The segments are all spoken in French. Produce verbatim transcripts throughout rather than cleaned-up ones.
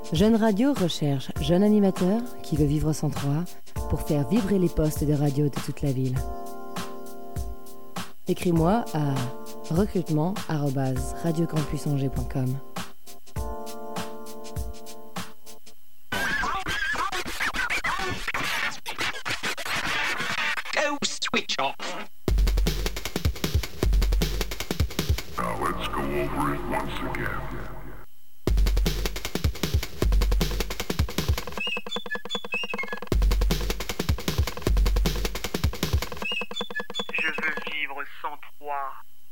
Jeune Radio recherche jeune animateur qui veut vivre sans toi pour faire vibrer les postes de radio de toute la ville. Écris-moi à recrutement arobase radiocampusangers point com. Go switch off. Now let's go over it once again. Je veux vivre sans toi.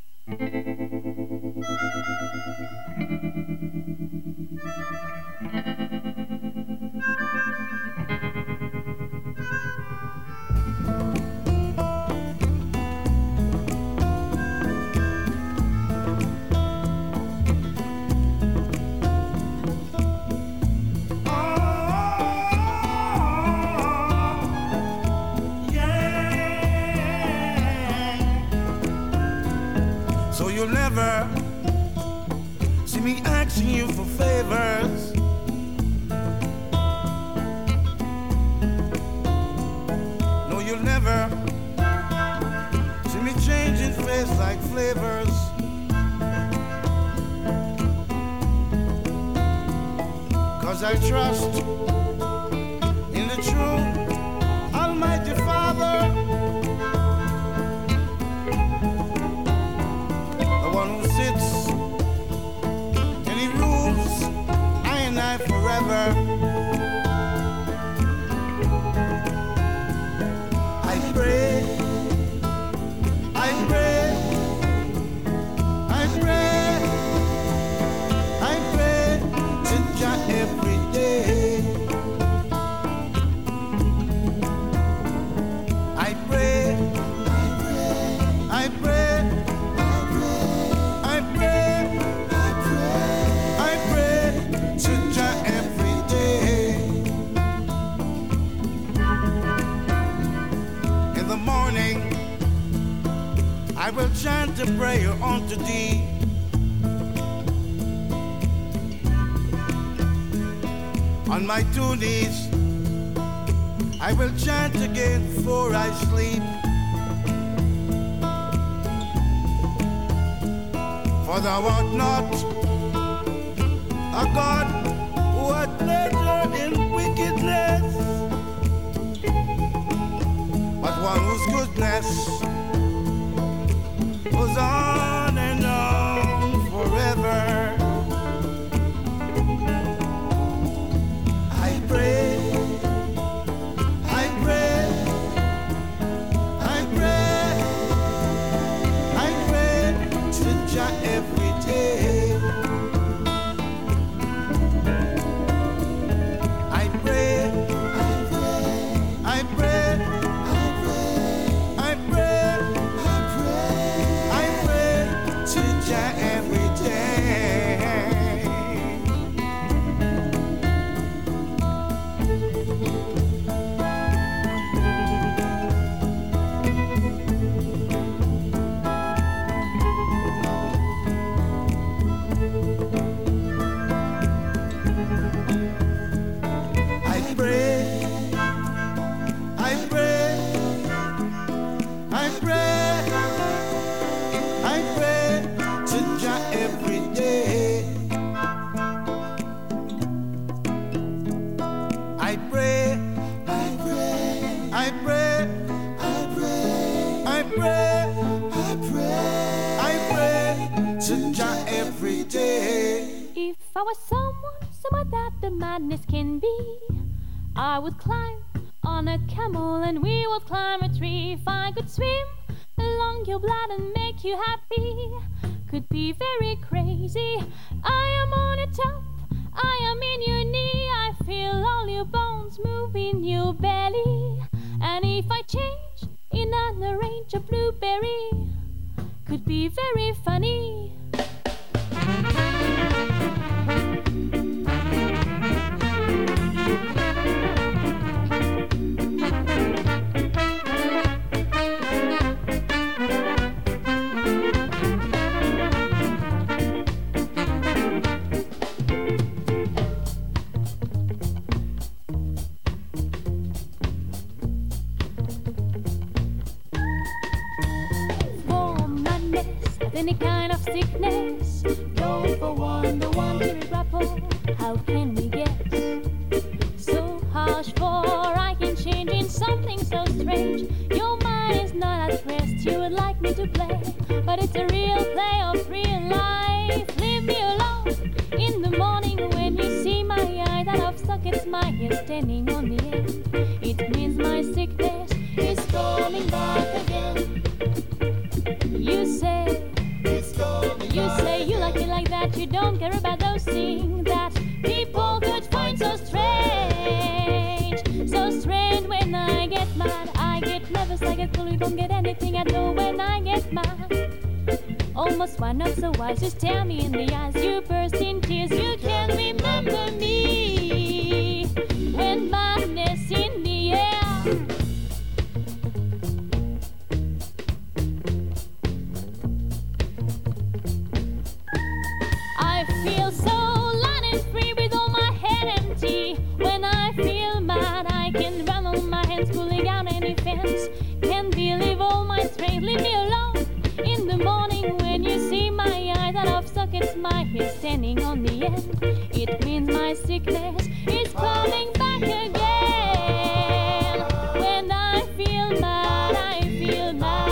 So you'll never see me asking you for favors. No, you'll never see me changing face like flavors. Cause I trust in the true Almighty Father, one who sits and he rules I and I forever. I pray, I pray, I pray, I pray to Jah every day. I pray, I pray. I will chant a prayer unto thee. On my two knees, I will chant again before I sleep. For thou art not a God who hath pleasure in wickedness, but one whose goodness goes on and on forever. I pray, I pray, I pray, I pray to Jah every day. I pray, I pray, I pray, I pray. Every day. I pray, I pray, I pray, I pray to Jah every day. I pray, I pray, I pray, I pray, I pray, I pray, I pray to Jah every day. If I was someone, someone that the madness can be, I would climb on a camel and we would climb a tree. If I could swim along your blood and make you happy, could be very crazy. I am on a top, I am in your knee. I feel all your bones move in your belly. And if I change in an orange or blueberry, could be very funny. any kind of sickness. Don't for one, the one to grapple. How can we get so harsh for I can change in something so strange? Your mind is not at rest, you would like me to play, but it's a real play of real life. Leave me alone in the morning when you see my eyes out of sockets, my head standing on the end. It means my sickness is coming back again. You say, you say you like it like that, you don't care about those things that people could find so strange. So strange when I get mad, I get nervous, I get cool, you don't get anything I do when I get mad. Almost one not so wise, just stare me in the eyes, you burst in tears, you can remember me when madness in the air. I feel so light and free with all my head empty. When I feel mad, I can run on my hands, pulling out any fence. Can't believe all my strength, leave me alone in the morning when you see my eyes out of sockets, my head standing on the end. It means my sickness is coming back again. When I feel mad, I feel mad.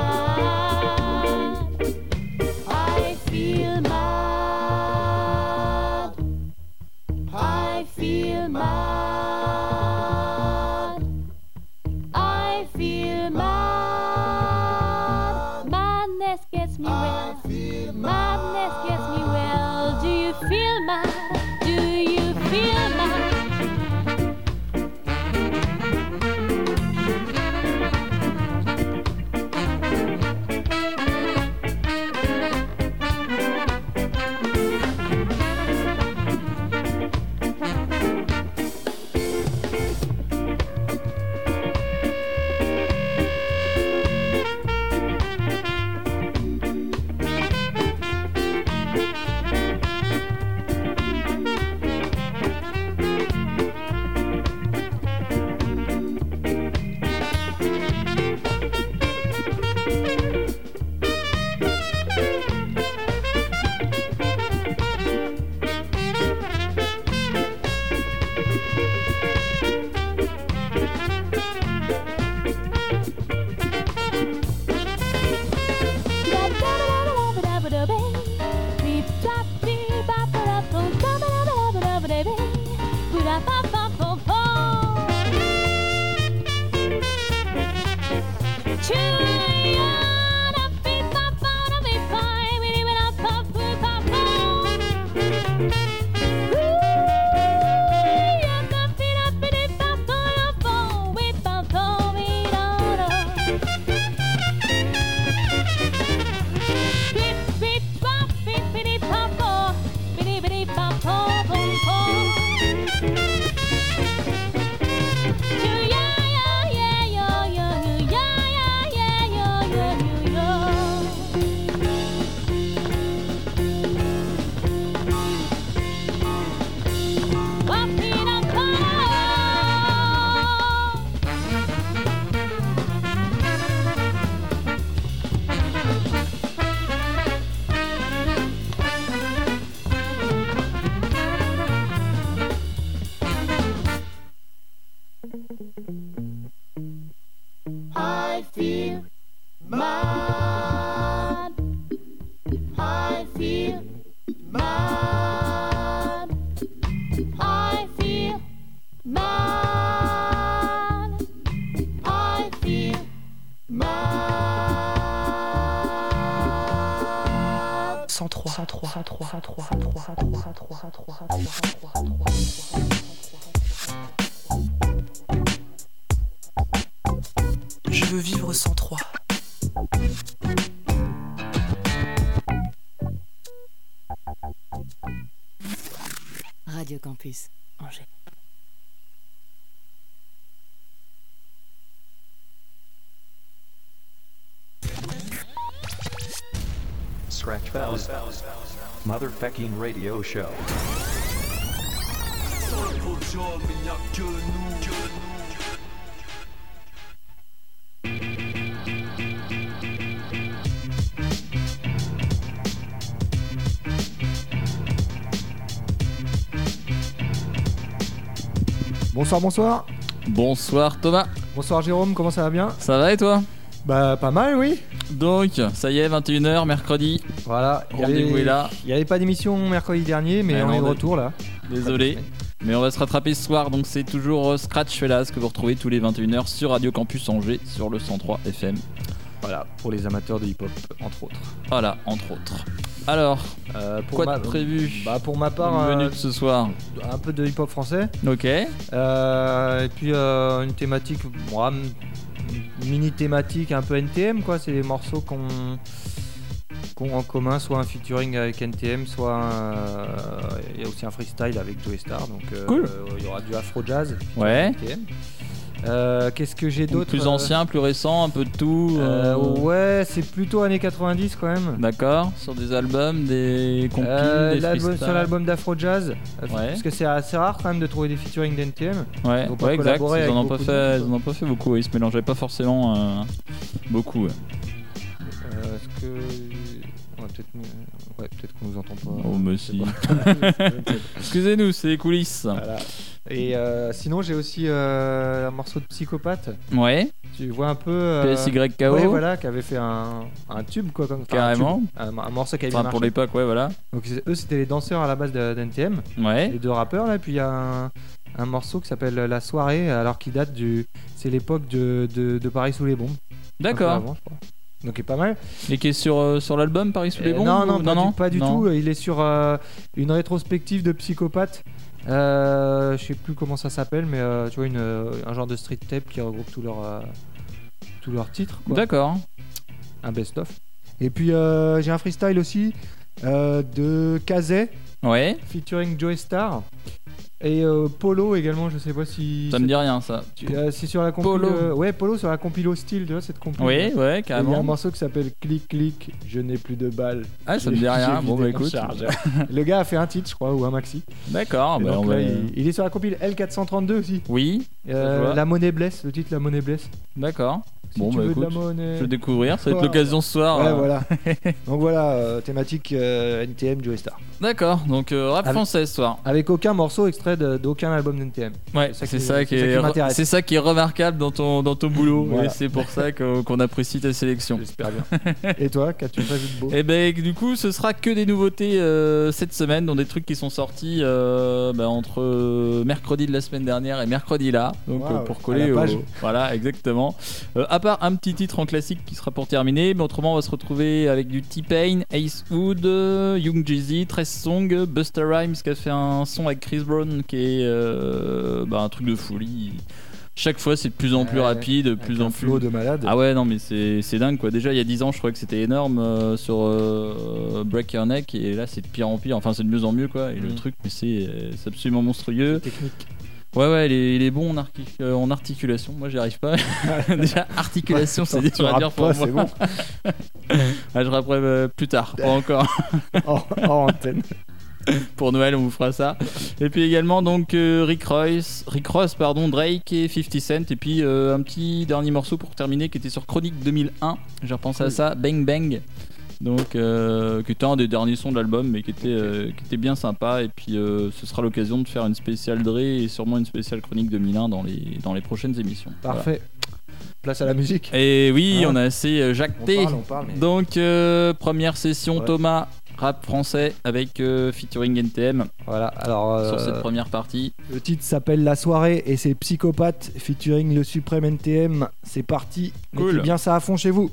I feel mad. I feel mad. I feel mad. Madness gets me well. Madness gets me well. Do you feel mad? Do you feel mad? I feel mad. I feel mad. I feel mad. I feel mad. cent trois, cent trois, cent trois, cent trois, cent trois, cent trois, cent trois, cent trois. Je veux vivre sans toi. Radio Campus, Angers. Scratch Bells, motherfucking radio show. Bonsoir, bonsoir. Bonsoir Thomas. Bonsoir Jérôme, comment ça va bien? Ça va et toi? Bah pas mal, oui. Donc ça y est, vingt et une heures mercredi. Voilà, rendez-vous est là. Il n'y avait pas d'émission mercredi dernier, mais, mais on non, est de retour là. Désolé. Mais on va se rattraper ce soir, donc c'est toujours Scratch Fellas que vous retrouvez tous les vingt et une heures sur Radio Campus Angers sur le cent trois F M. Voilà, pour les amateurs de hip-hop, entre autres. Voilà, entre autres. Alors, euh, pour quoi ma... de prévu? Bah pour ma part, menu euh, de ce soir. Un peu de hip-hop français. Ok. Euh, et puis euh, une thématique, bon, une mini thématique un peu N T M quoi. C'est des morceaux qu'on qu'on en commun, soit un featuring avec N T M, soit il euh, y a aussi un freestyle avec Joey Star. Donc il euh, cool. euh, y aura du afro jazz. Ouais. N T M. Euh, qu'est-ce que j'ai d'autre? Plus ancien, plus récent, un peu de tout. Euh, ouais, c'est plutôt années quatre-vingt-dix quand même. D'accord. Sur des albums, des compiles, euh, des l'album, freestyles. Sur l'album d'Afro Jazz, ouais. Parce que c'est assez rare quand même de trouver des featuring d'N T M. Ouais, ouais exact. Ils en ont pas fait, ils en ont pas fait beaucoup. Ils se mélangeaient pas forcément euh, beaucoup. Ouais. Euh, est-ce que ouais, peut-être, ouais, peut-être qu'on nous entend pas. Oh mais si. Excusez-nous, c'est les coulisses. Voilà. Et euh, sinon j'ai aussi euh, un morceau de Psychopathe. Ouais. Tu vois un peu. Euh, P S Y K O. Ouais voilà, qui avait fait un, un tube quoi comme. Carrément. Un, tube, un, un morceau qui avait enfin, bien pour marché. l'époque ouais voilà. Donc eux c'était les danseurs à la base de, d'N T M. Ouais. Les deux rappeurs là, et puis il y a un, un morceau qui s'appelle La Soirée, alors qui date du. C'est l'époque de, de, de Paris sous les bombes. D'accord. Avant, je crois. Donc il est pas mal. Et qui est sur, euh, sur l'album Paris sous les bombes? Non, non, ou... pas, non, du, non pas du non. tout. Il est sur euh, une rétrospective de Psychopathe. Euh, je sais plus comment ça s'appelle, mais euh, tu vois, une, un genre de street tape qui regroupe tous leurs euh, tous leurs titres. Quoi. D'accord. Un best-of. Et puis euh, j'ai un freestyle aussi euh, de Kazé. Ouais. Featuring Joey Star. Et euh, Polo également, je sais pas si. Ça me dit rien ça. Tu, euh, c'est sur la compile. Polo. Euh, ouais, Polo sur la compilo style, tu vois cette compile. Oui, ouais, carrément. Il y a un morceau qui s'appelle Clic Clic, je n'ai plus de balles. Ah, ça me dit rien. Bon, bah écoute. Le gars a fait un titre, je crois, ou un maxi. D'accord. Bah, donc, on là, va... il, il est sur la compile L quatre cent trente-deux aussi. Oui. Euh, la monnaie blesse, le titre La monnaie blesse. D'accord. Si bon, tu bah veux écoute, de la monnaie... je vais découvrir, ça va être l'occasion ce soir. Ouais, euh... voilà. Donc voilà, euh, thématique euh, N T M, Joey Star. D'accord, donc euh, rap avec, français ce soir. Avec aucun morceau extrait de, d'aucun album d'N T M. Ouais, c'est ça, c'est ça qui, est, ça qui, re- c'est ça qui est remarquable dans ton, dans ton boulot. Voilà. Et c'est pour ça qu'on, qu'on apprécie ta sélection. J'espère bien. Et toi, qu'as-tu prévu de beau? Et ben du coup, ce sera que des nouveautés euh, cette semaine, dont des trucs qui sont sortis euh, bah, entre euh, mercredi de la semaine dernière et mercredi là. Donc wow, euh, pour coller au... Voilà, exactement. Euh, à part un petit titre en classique qui sera pour terminer, mais autrement on va se retrouver avec du T-Pain, Ace Hood, euh, Young Jeezy, treize Song, Busta Rhymes qui a fait un son avec Chris Brown qui est euh, bah, un truc de folie. Chaque fois c'est de plus en plus ouais, rapide, de plus en plus flow de malade. Ah ouais non mais c'est, c'est dingue quoi. Déjà il y a dix ans je crois que c'était énorme euh, sur euh, Break Your Neck et là c'est de pire en pire, enfin c'est de mieux en mieux quoi. Et mmh. le truc mais c'est, c'est absolument monstrueux. C'est technique. Ouais ouais il est, il est bon en, artic- euh, en articulation, moi j'y arrive pas. Déjà articulation ouais, c'est des à dire pour pas, moi. C'est bon. Ah, je rapperai euh, plus tard, pas encore. en, en antenne. Pour Noël on vous fera ça. Et puis également donc euh, Rick Royce, Rick Ross pardon, Drake et fifty Cent. Et puis euh, un petit dernier morceau pour terminer qui était sur Chronique deux mille un. J'ai repensé à ça, Bang Bang. Donc euh, qui était un des derniers sons de l'album mais qui était, euh, qui était bien sympa. Et puis euh, ce sera l'occasion de faire une spéciale Dre et sûrement une spéciale Chronique deux mille un dans les, dans les prochaines émissions. Parfait. Voilà. Place à la musique. Et oui, ah. on a assez euh, jacté. On parle, on parle, mais... Donc euh, première session, ouais. Thomas, rap français avec euh, featuring N T M. Voilà, alors euh, sur cette première partie. Le titre s'appelle La Soirée et c'est Psychopathe featuring le suprême N T M. C'est parti. Cool. Mettez bien ça à fond chez vous.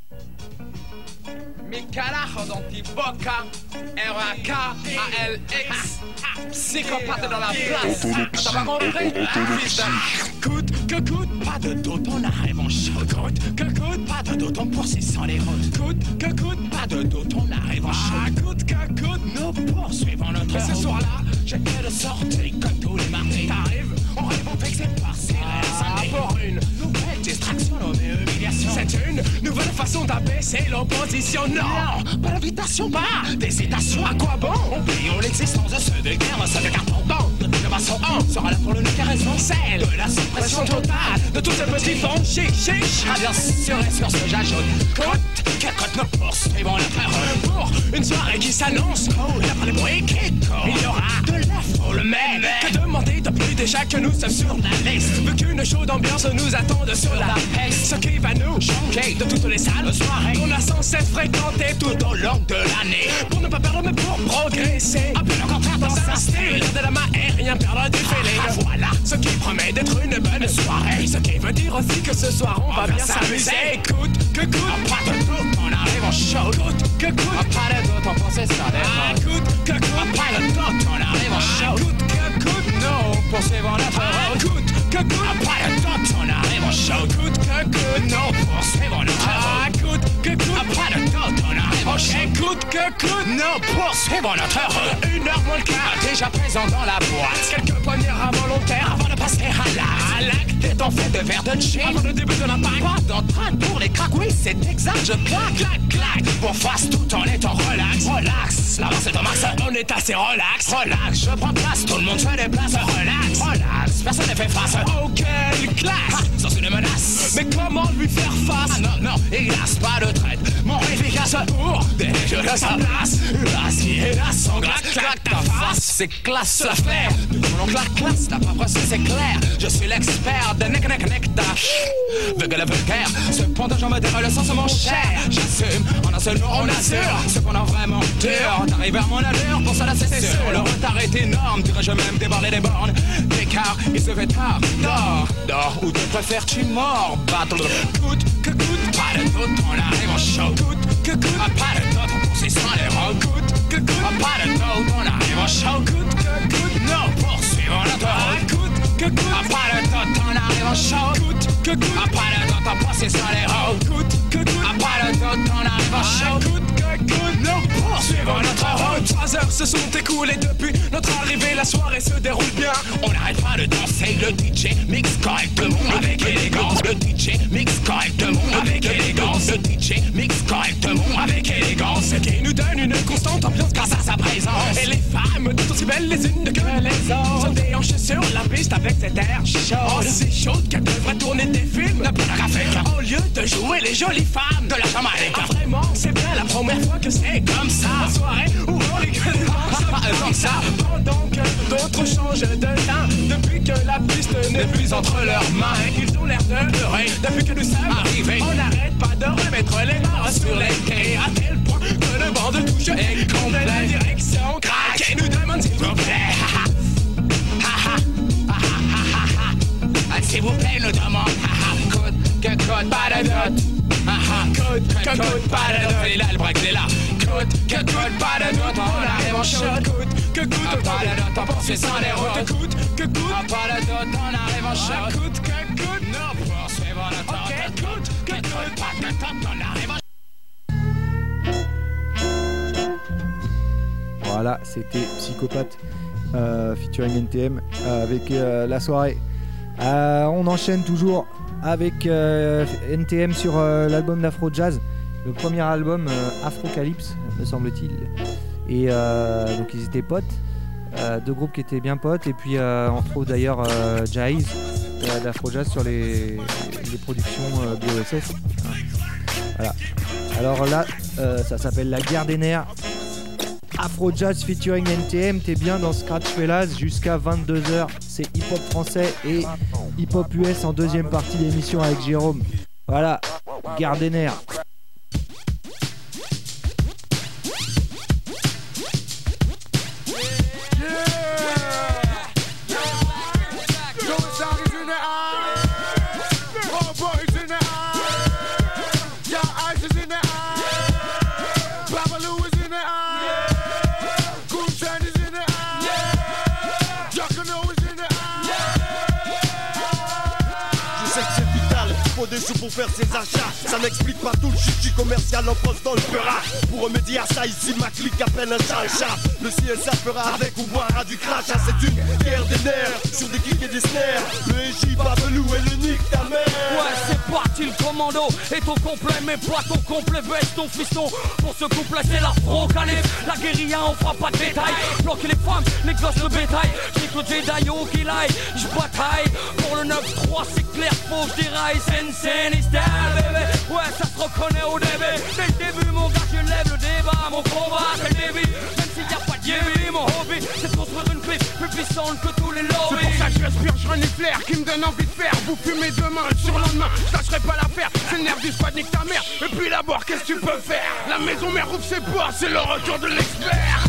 Mi carajo dans tes boca, R A K A L X, psychopathe dans la place. T'as pas compris? Coûte que coûte, pas de doute, on arrive en chaud. Coûte que coûte, pas de doute, on poursuit sans les routes. Coûte que coûte, pas de doute, on arrive en chaud. Coûte que coûte, nous poursuivons notre route. Ce soir-là, j'étais de sortie comme tous les mardis. T'arrives, on rêve en vexé par ces rêves. Pour une nouvelle distraction, une humiliation. C'est une nouvelle façon d'abaisser l'opposition. Non, pas d'invitation, pas d'hésitation. À quoi bon? Oublions l'existence de ceux de guerre, ça fait carton blanc. De toute façon, on sera là pour le lutter raison. Celle de la suppression totale de tous ces petits fonds. Chic, chic. Ah, bien sûr, et sur ce j'ajoute. Côte, quelle côte nous poursuivons la parole. Pour une soirée qui s'annonce. Oh, d'après les bruits qui courent, il y aura de la foule. Mais que demander de plus déjà que nous sommes sur la liste. Vu qu'une chaude ambiance nous attend sur la piste. Ce qui va nous choquer de toutes les salles soirées qu'on a sans cesse fréquentées tout au long de l'année. Pour ne pas perdre mais pour progresser. Un peu le contraire dans un style de la main et rien perdre du feeling. Ah, voilà ce qui promet d'être une bonne soirée. Ce qui veut dire aussi que ce soir on va bien s'amuser. Écoute, que coûte, pas de tout, on arrive en show. Coûte, que coûte, pas de tout, on pensait ça d'être. Coûte, que coûte, pas de tout, on arrive en show. Coûte, que coûte, non, poursuivons notre route. Coûte, que coûte, pas de tout, on arrive en show. Coûte, que coûte, non, poursuivons notre route. Coûte, que coûte, pas de tout, on arrive en show. Coûte, que coûte, non, poursuivons notre route. Une heure moins le quart, déjà présent dans la boîte. Quelques poignées involontaires avant de passer à l'acte. T'es en fait de verre de gin avant le début de la paille. Pas d'entraîne pour les craques, oui c'est exact. Je claque, claque, claque pour face tout en étant relax. Relax, là-bas c'est un max, on est assez relax. Relax, je prends place, tout le monde se déplace. Relax, relax, personne ne fait face. Oh quelle classe, sans une menace. Mais comment lui faire face? Ah, non, non, hélas, pas de traite. Mon efficace pour déjeuner sa place. Là, si hélas, en glace, claque ta face. C'est classe l'affaire. Mon claque, classe, la paperasse, c'est clair. Je suis l'expert de nec nec nectar. Vulgaire vulgaire, cependant j'en me déroule le sens mon cher. J'assume, en un seul mot on assure ce qu'on a vraiment dur. D'arriver à mon allure, pour cela c'est sûr. Le retard est énorme, dirais-je même déborder des bornes. D'écart, il se fait tard. Dors, dors, ou tu préfères tu mords. Battle, coûte, que coûte, pas de doute, on arrive en show. Coûte, que coûte, pas de doute, on poursuit sans les rangs. Coûte, que coûte, pas de doute, on arrive en show. Coûte, que coûte, non, poursuivons notre route. Coûte, que coûte, pas de doute, on arrive en show. Coûte, que coûte, pas de doute, on poursuit sans les rangs. Coûte, que coûte, pas de doute, on arrive en show. Coûte, que coûte, non, poursuivons notre route. Trois heures se sont écoulées depuis notre arrivée, la soirée se déroule bien. On n'arrête pas de danser, le D J mixe correctement avec élégance. Le D J mixe correctement avec élégance. Le D J mixe correctement avec élégance. Ce qui nous donne une constante ambiance grâce à sa présence. Et les femmes tout aussi belles les unes que les autres se déhanchent sur la piste avec cet air chaud. Oh, si chaude qu'elles devraient tourner des films de pornographiques au lieu de jouer les jolies femmes de la Jamaïque. Ah, vraiment, c'est bien la première fois que c'est comme ça. La soirée où on les gueule comme ça. Pendant que d'autres changent de teint. Depuis que la piste n'est plus entre leurs mains et qu'ils ont l'air de pleurer. Depuis que nous sommes arrivés, on n'arrête pas de remettre les mains sur les quais. À tel point que le banc de touche est complet. La direction craque et nous demande s'il vous plaît. S'il vous plaît, nous demande. Coûte, que coûte, pas de doute. Coûte, que coûte, pas de doute. Il est là, le break, il est là. Coûte, que coûte, pas de doute. On arrive en chaud. Coûte, que coûte, pas de doute. On poursuit sans les routes. Coûte, que coûte, pas de doute. On arrive en chaud. Coûte, que coûte, non, poursuivons notre route. Coûte, que coûte, pas de doute. On arrive en chaud. Voilà, c'était Psychopathe euh, featuring N T M euh, avec euh, la soirée. Euh, on enchaîne toujours avec euh, N T M sur euh, l'album d'Afro Jazz, le premier album euh, Afrocalypse, me semble-t-il. Et euh, donc ils étaient potes, euh, deux groupes qui étaient bien potes. Et puis euh, on retrouve d'ailleurs euh, Jaiz euh, d'Afro Jazz sur les, les productions euh, B O S S. Voilà. Alors là, euh, ça s'appelle La Guerre des Nerfs. Afro Jazz featuring N T M, t'es bien dans Scratch Fellas jusqu'à vingt-deux heures. C'est hip-hop français et hip-hop U S en deuxième partie d'émission avec Jérôme. Voilà, Guerre des Nerfs. Des sous pour faire ses achats, ça n'explique pas tout le chichi commercial en poste dans le fera. Pour remédier à ça, ici ma clique appelle un chat un chat. Le C S A fera avec ou boira du crash. Ah, c'est une guerre des nerfs sur des kicks et des snares. Le N J Babelou et le nique ta mère. Ouais, c'est parti le commando. Et ton complet, mais pas ton complet, baisse ton fiston. Pour ce couplet, c'est l'afro-calife. La guérilla, on fera pas de détails. Bloquer les femmes, les gosses, le bétail. J'ai que le Jedi au qu'il aille. J'bataille pour le neuf trois, c'est clair, faut que j'déraille. Sensei style, bébé. Ouais, ça se reconnaît au début. Dès le début, mon gars, je lève le débat. Mon combat, c'est le début. Même s'il y a pas de Yévi, mon hobby, c'est de construire une piste plus puissante que tous les lobbies. C'est pour ça que Je respire, je reniflaire, qui me donne envie de faire. Vous fumez demain, le surlendemain, je lâcherai pas l'affaire. C'est le nerf du squad, nique ta mère. Et puis d'abord, qu'est-ce que tu peux faire? La maison mère ouvre ses portes, c'est le retour de l'expert.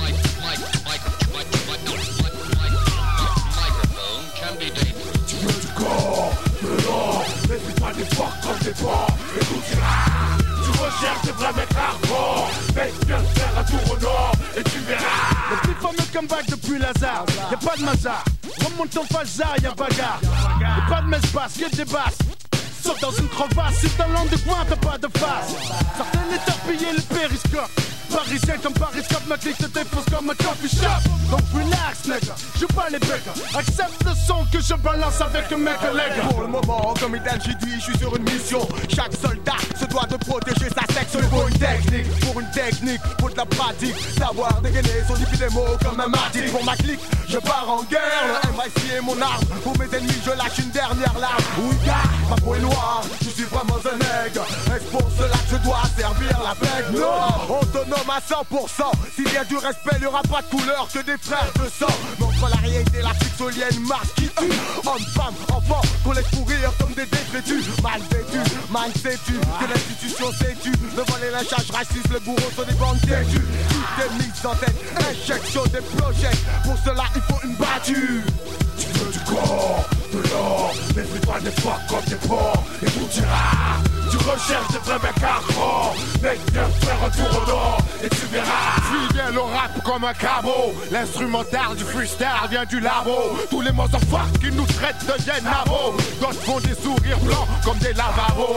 Tu veux du corps, de l'or, mais fais pas des fuck comme des porcs. Et tout ira. Tu recherches des vrais mecs hardcore, mais viens te faire un tour au nord et tu verras. Le plus fameux comeback depuis Lazare, y'a pas de mazar. Remonte ton faza, y'a bagarre. Y'a pas de messe basse, y'a des basses. Sauf dans une crevasse, si t'as l'endroit, t'as pas de face. Certaines étorpillées le périscope. Parisien comme Pariscope, ma clique te défonce comme un coffee shop. Donc relax, nigga, joue pas les becs. Accepte le son que je balance avec un mec leg. Pour le moment, comme Idan j'ai dit, je suis sur une mission. Chaque soldat se doit de protéger sa sexe. Il faut une technique, pour une technique, faut de la pratique. Savoir dégainer son début des mots comme un martyr. Pour ma clique, je pars en guerre. Le M I C est mon arme. Pour mes ennemis, je lâche une dernière larme. Oui, gars, ma peau est noire, je suis vraiment un nègre. Est-ce pour cela que je dois servir la bègue? Non, autonome à cent pour cent. S'il y a du respect, il n'y aura pas de couleur que des frères de sang. Mais entre la réalité et la pixelienne, masse qui tue. Hommes, femmes, enfants, qu'on laisse pourrir comme des détritus. Mal vêtus, mal sais-tu que l'institution sais-tu. Le vol et lynchage raciste, le bourreau sont des bandes têtues. Tout est mis en tête, injection des projets. Pour cela, il faut une battue. Tu veux du corps, de l'or, mais fais pas des fuck comme des porcs. Et tout ira. Tu recherches des vrais mecs hardcore, mec viens faire un tour au nord et tu verras. Suis bien le rap comme un cabot, l'instrumental du freestyle vient du labo. Tous les motherfuckers qui nous traitent deviennent nabos. D'autres font des sourires blancs comme des lavabos.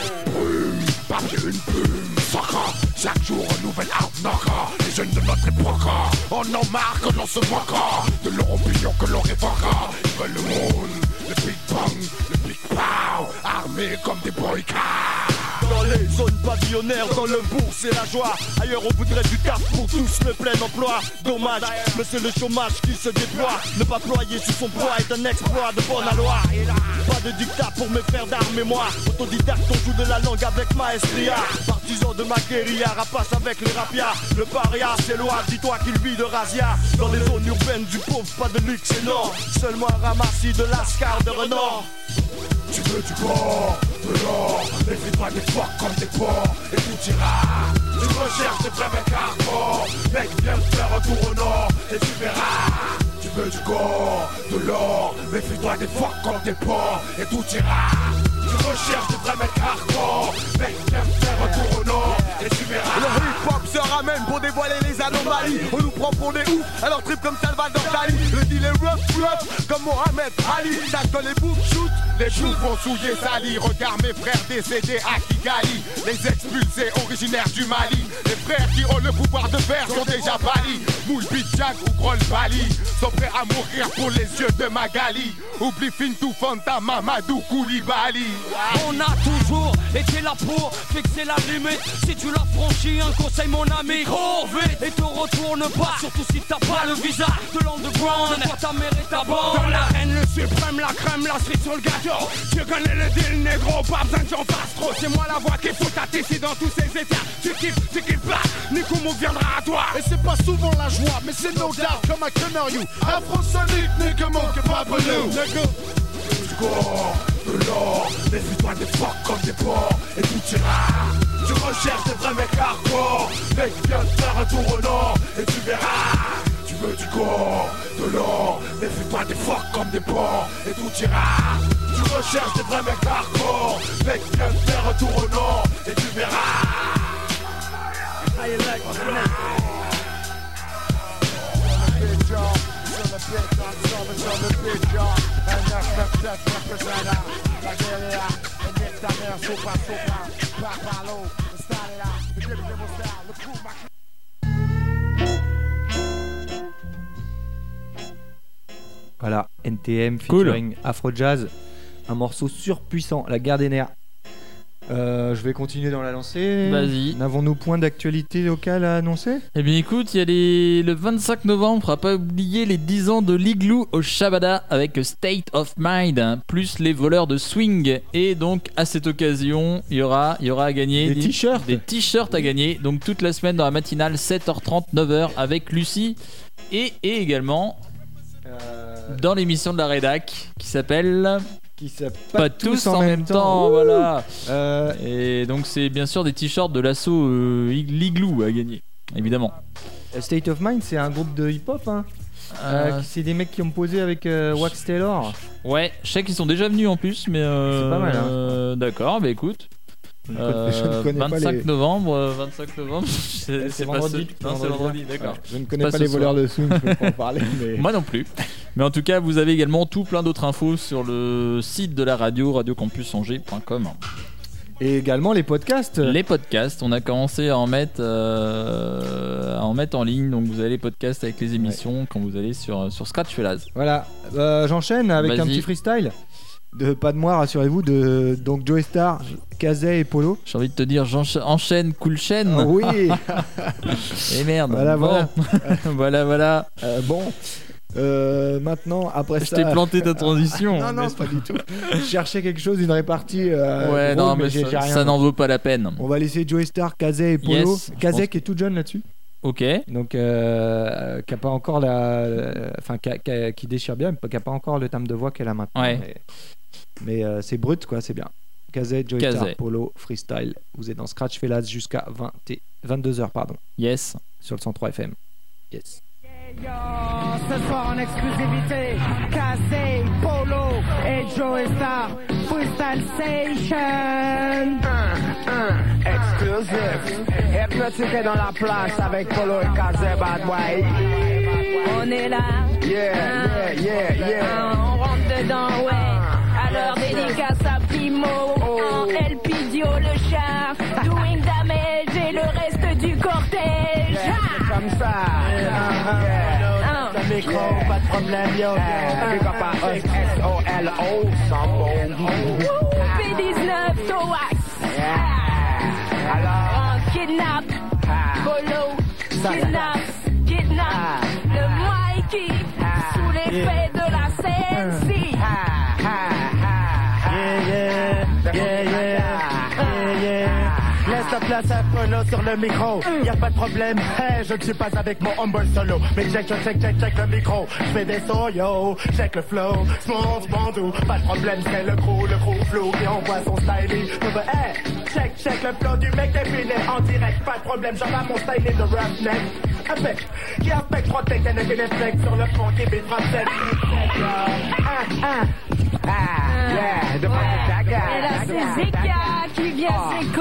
Brume, papier une plume, soccer. Chaque jour un nouvel outnocka. Les jeunes de notre époque, on en marre que l'on se moque de leur opinion que l'on révoque. Ils veulent le monde, le big bang, le big pow, armés comme des boycards. Dans les zones pavillonnaires, dans le bourg c'est la joie. Ailleurs on voudrait du taf pour tous, le plein emploi. Dommage, mais c'est le chômage qui se déploie. Ne pas ployer sous son poids est un exploit de bonne loi. Pas de dictat pour mes frères d'armes et moi. Autodidacte, on joue de la langue avec maestria. Partisan de ma guérilla, rapace avec les rapias. Le paria c'est loi, dis-toi qu'il vit de razzia. Dans les zones urbaines du pauvre, pas de luxe et non. Seulement un ramassis de lascar de renard. Tu veux du corps, de l'or, mais fais pas des fuck comme des porcs, et tout ira. Tu recherches des vrais mecs hardcore, mec viens te faire un tour au nord, et tu verras. Tu veux du corps, de l'or, mais fais-toi des fuck comme des porcs, et tout ira. Tu recherches des vrais mecs hardcore, mec viens te faire un tour au nord, et tu verras. Le hip-hop se ramène pour dévoiler les anomalies. On nous prend pour des oufs, alors trip comme Salvador Dali. Le deal est rough, rough, comme Mohamed Ali. Sache que les boucs shoot, les joues vont souiller salis. Regarde mes frères décédés à Kigali, les expulsés originaires du Mali. Les frères qui ont le pouvoir de faire sont déjà balis. Moule Bidjak ou Grol Bali sont prêts à mourir pour les yeux de Magali. Oublie Fintou Fanta, Mamadou Koulibaly. On a toujours été là pour fixer la limite. Si tu l'as franchi, un conseil mon ami, cours vite et te retourne pas. Surtout si t'as pas le visa de l'underground. Toi ta mère et ta bande. Dans l'arène le suprême, la crème, la cerise sur le gâteau. Tu connais le deal négro, pas besoin que j'en fasse trop. C'est moi la voix qu'il faut tâter dans tous ces états. Tu kiffes, tu kiffes pas, Nico Mou viendra à toi. Et c'est pas souvent la joie, mais c'est no doubt comme un canard you. Afro-sonic, nigga mon que pas belou. Du corps, de l'or, méfie-toi des fuck comme des porcs, et tout ira. Tu recherches des vrais mecs hardcore, mec viens te faire un tour au nord, et tu verras. Tu veux du corps, de l'or, méfie-toi des fuck comme des porcs, et tout ira. Tu recherches des vrais mecs hardcore, mec viens te faire un tour au nord, et tu verras. How you like it? Voilà, N T M featuring cool. Afro Jazz, un morceau surpuissant, la guerre des nerfs. Euh, je vais continuer dans la lancée. Vas-y. N'avons-nous point d'actualité locale à annoncer? Eh bien écoute, il y a les... le vingt-cinq novembre, on ne pas oublier les dix ans de l'Igloo au Shabada avec State of Mind, hein, plus les voleurs de swing. Et donc à cette occasion, il y aura, il y aura à gagner des, des t-shirts. Des t-shirts à gagner. Donc toute la semaine dans la matinale, sept heures trente, neuf heures avec Lucie. Et, et également... Euh... dans l'émission de la rédac qui s'appelle... Qui s'appelle Pas tous en même temps, voilà. Euh... Et donc c'est bien sûr des t-shirts de l'assaut euh, Igloo à gagner, évidemment. State of Mind, c'est un groupe de hip-hop, hein. Euh... Euh, c'est des mecs qui ont posé avec euh, Wax Taylor. Ouais, je sais qu'ils sont déjà venus en plus, mais euh, c'est pas mal. Hein. Euh, d'accord, bah écoute. Euh, je ne connais vingt-cinq pas les... novembre, vingt-cinq novembre, c'est, c'est pas vendredi. Ce... Non, c'est vendredi, d'accord. Ouais, je ne connais pas, pas les voleurs de sous, je peux pas en parler. Mais... Moi non plus. Mais en tout cas, vous avez également tout plein d'autres infos sur le site de la radio, radio campus angers point com. Et également les podcasts. Les podcasts, on a commencé à en mettre, euh, à en mettre en ligne. Donc vous avez les podcasts avec les émissions ouais. quand vous allez sur, sur Scratch Fellas. Voilà, euh, j'enchaîne avec Vas-y. un petit freestyle. De pas de moi, rassurez-vous, de donc Joey Star, Kazay et Polo. J'ai envie de te dire, enchaîne, cool chaîne. Oh, oui. Et merde. Voilà, bon. voilà, voilà, voilà. Euh, bon. Euh, maintenant, après je ça. Je t'ai planté ta transition. non, non, pas du tout. Je cherchais quelque chose, une répartie. Euh, ouais, gros, non, mais, mais j'ai, ça, j'ai rien. Ça n'en vaut pas la peine. On va laisser Joey Star, Kazay et Polo. Yes, Kazay qui est tout jeune là-dessus. Ok. Donc, euh, qui a pas encore la. Enfin, qui, qui déchire bien, mais qui a pas encore le timbre de voix qu'elle a maintenant. Ouais. Mais, mais euh, c'est brut, quoi, c'est bien. Kazay, Joey Kazay. Star, Polo, freestyle. Vous êtes dans Scratch Fellas jusqu'à vingt et vingt-deux heures, pardon. Yes. Sur le cent trois F M. Yes. Yo, ce soir en exclusivité, Kazay, Polo et Joey Star, Freestyle Station. Un, un, exclusif. Hypnotique dans la place avec Polo et Kazay, bad boy. On est là. Yeah, yeah, yeah, yeah. On rentre dedans, ouais. Alors dédicace à Primo, oh. El Pidio, le char, doing damage et le reste du cortège. Yeah, c'est comme ça. Yeah. Yeah. Le micro, pas de problème, yo. Big up à us, S O L O, sans bon. P dix-neuf, Toax. Alors, on kidnap, Polo, kidnap, kidnap, le Mikey, sous l'effet de la C N C. Yeah, yeah, yeah, yeah, yeah. Laisse ta place à Polo sur le micro. Y'a pas de problème, hey, je ne suis pas avec mon humble solo. Mais check, check, check, check le micro. Je fais des sauts, yo, check le flow. Smooth, bandou, pas de problème, c'est le crew, le crew flou. Et on voit son styling. Hey, check, check le flow du mec défilé en direct. Pas de problème, j'envoie mon styling de rapneck. Avec, qui affecte trois techs et ne effect sur le fond qui beat français. Ah, ah. Ah, yeah, de ouais. Et là c'est Zika qui vient s'écho.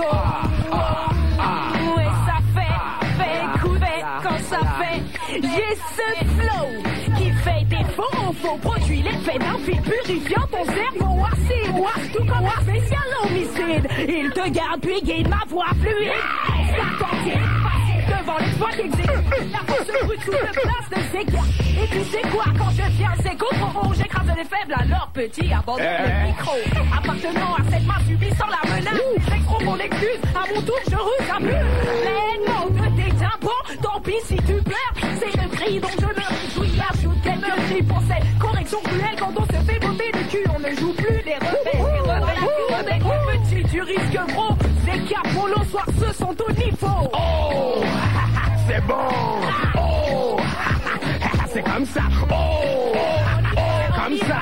Ouais, ça fait, fait couper quand ça fait. J'ai ce flow qui fait des faux, faux produits, l'effet d'un fil purifiant ton cerveau acide. Moi, tout comme un spécial homicide. Il te garde puis guide ma voix fluide. Ça t'en devant les fois qui exécutent la force brute sous le place de Zika. Et tu sais quoi, quand je viens, c'est contre haut, j'écrase les faibles, alors petit, abandonne le micro. Appartenant à cette main subissant la menace, j'exprime mon excuse, à mon tour je ruse un peu. Mais non, que t'es un bon, tant pis si tu pleures, c'est le cri dont je me réjouis. Ajoute quelques cris pour cette correction cruelle, quand on se fait bomber le cul, on ne joue plus les rebelles. Les rebelles, petit, tu risques gros, Zeka, Polo, soir, ce sont au niveau. Oh, c'est bon. Oh, c'est comme ça. Oh, oh, comme ça.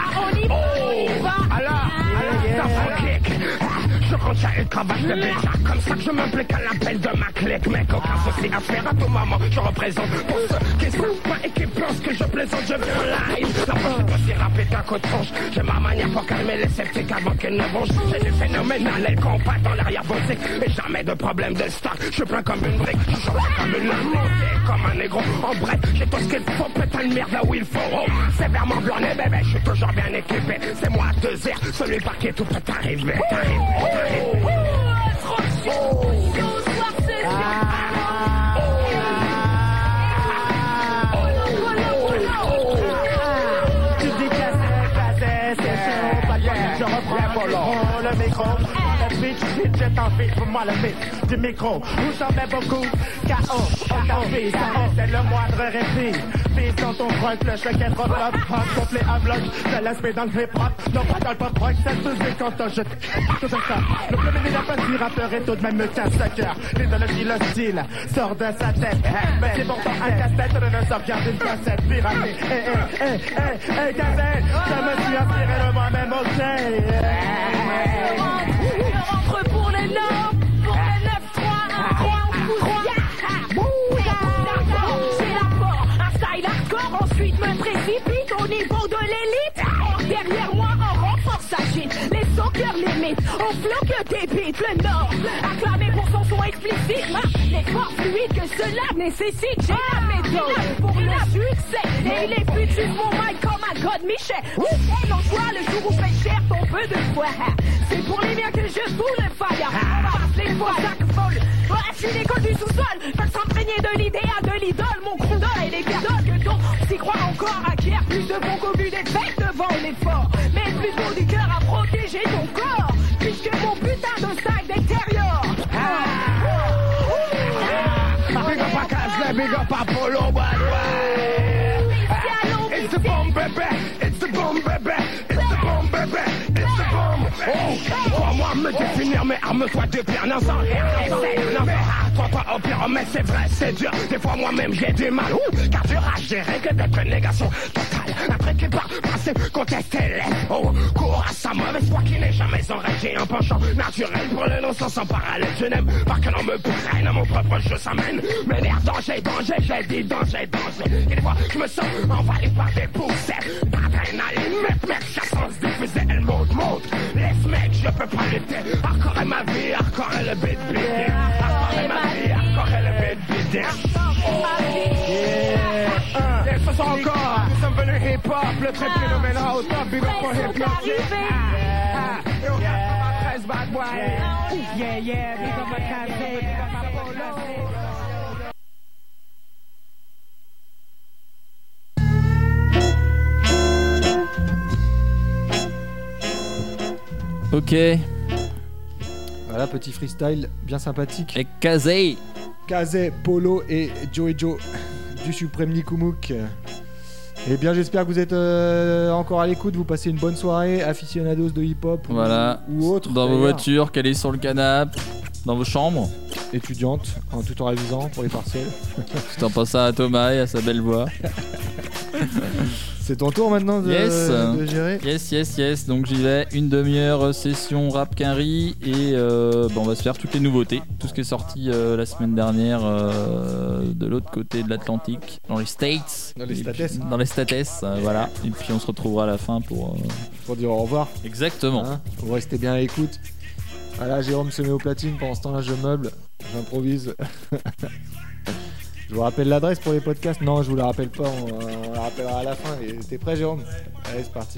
Oh, alors, alors, ça clique. Je rentre à une cravache de déjà. Comme ça que je m'implique à l'appel de ma clique. Mec, aucun souci à faire à tout moment. Je représente pour ceux qui savent pas et qui pensent que je plaisante, je viens en live. La fois, c'est aussi rapide qu'un coup de tronche. J'ai ma manière pour calmer les sceptiques avant qu'ils ne bronchent. J'ai du phénoménal, elle combat dans l'arrière-boutique. Et jamais de problème de stock. Je suis plein comme une brique. Je suis comme une arme, comme un négro. En bref, j'ai tout ce qu'il faut. Putain de merde là où il faut. Oh, sévèrement blonné, bébé. Je suis toujours bien équipé. C'est moi à deux airs. Celui par qui tout peut arriver. T'arrives, t'arrives. Trop chaud, ce soir c'est Tu dis que c'est c'est chaud, pas de problème, je reprends le micro. speech, vite, jette en vite, pour moi le mythe du micro. Vous en met beaucoup, K O, on t'en fait, ça c'est le moindre répit. Fils dans ton front, le chèque est trop top, hop, complet à bloc, c'est l'aspect dans le hip-hop, non pas dans le pop-rock, c'est tout ce quand on jette. Tout ça, le premier n'a pas du rappeur et tout de même me casse le cœur. L'idéologie, le style, sort de sa tête. Mais c'est pourtant un casse-tête, ne sort qu'un d'une cassette piratée. Eh, eh, eh, eh, eh, cassette, je me suis inspiré de moi-même, ok. Je rentre pour les noms, pour les neuf trois un trois trois. J'ai l'apport, un style hardcore, ensuite me précipite au niveau de l'élite. Derrière moi, un renfort s'agite, les soccer limites, on floque des beats, le nord, acclamé pour son son explicite, l'effort fluide que cela nécessite, j'ai la méthode pour le succès, et il est futur mon mic comme un god Michel, et non toi le jour où fait cher ton peu de foi, c'est pour les miens que je fous le fire, on va passer les fois sac folle, voilà je suis l'école du sous-sol, veulent s'imprégner de l'idéal de l'idole, mon crondol et les gardoles que donc, s'y croit encore, acquiert plus de bons qu'au but des fêtes devant l'effort, mais plus beau du cœur à protéger ton corps, puisque mon putain de sac d'extérieur. Big up a Castle, big up a Polo, but it's the bomb, baby, it's the bomb, baby, it's the bomb, baby, it's the bomb. Oh, crois-moi me définir, mais arme-toi de pire, non sans rien, non mais toi pas au pire, mais c'est vrai, c'est dur, des fois moi-même j'ai du mal, ouh, car dur à gérer que d'être une négation totale, un truc qui part, passer, contester les, oh, cours à sa mauvaise foi qui n'est jamais enragé, un penchant naturel pour le non-sens sans parallèle, je n'aime pas que l'on me pousse à mon propre jeu, ça mène, mener à danger, danger, j'ai dit danger, danger, et des fois je me sens envalé par des poussées, d'adrénaline, mec, mec, sa sens diffusée, elle monte, monte, laisse mec, je peux pas lutter, encore est ma vie, encore est le beat beating, encore est ma vie, encore est le beat beating. Yeah, et ce soir encore, nous sommes venus hip-hop, le très phénoménal au top, big up pour hip-hop. Yeah, yeah, treize bad boy. Yeah, yeah, big up à Casey, big up à Polo. Ok. Voilà, petit freestyle bien sympathique. Et Kazé. Kazé, Polo et Joey Joe du Suprême Nikoumuk. Eh bien, j'espère que vous êtes euh, encore à l'écoute. Vous passez une bonne soirée, aficionados de hip-hop voilà. ou, ou autre. Dans vos voitures, calés sur le canapé, dans vos chambres. Étudiantes, en tout en révisant pour les partiels. Tout en pensant à Thomas et à sa belle voix. C'est ton tour maintenant de, yes. de gérer. Yes, yes, yes. Donc j'y vais. Une demi-heure session rap qu'un riz. Et euh, bah, on va se faire toutes les nouveautés. Tout ce qui est sorti euh, la semaine dernière euh, de l'autre côté de l'Atlantique. Dans les States. Dans les States. Dans les States, euh, voilà. Et puis on se retrouvera à la fin pour... Euh... Pour dire au revoir. Exactement. Hein, vous restez bien à l'écoute. Voilà, Jérôme se met au platine. Pendant ce temps-là, je meuble. J'improvise. Je vous rappelle l'adresse pour les podcasts. Non, je vous la rappelle pas, on, on la rappellera à la fin. Et t'es prêt, Jérôme? Allez, c'est parti.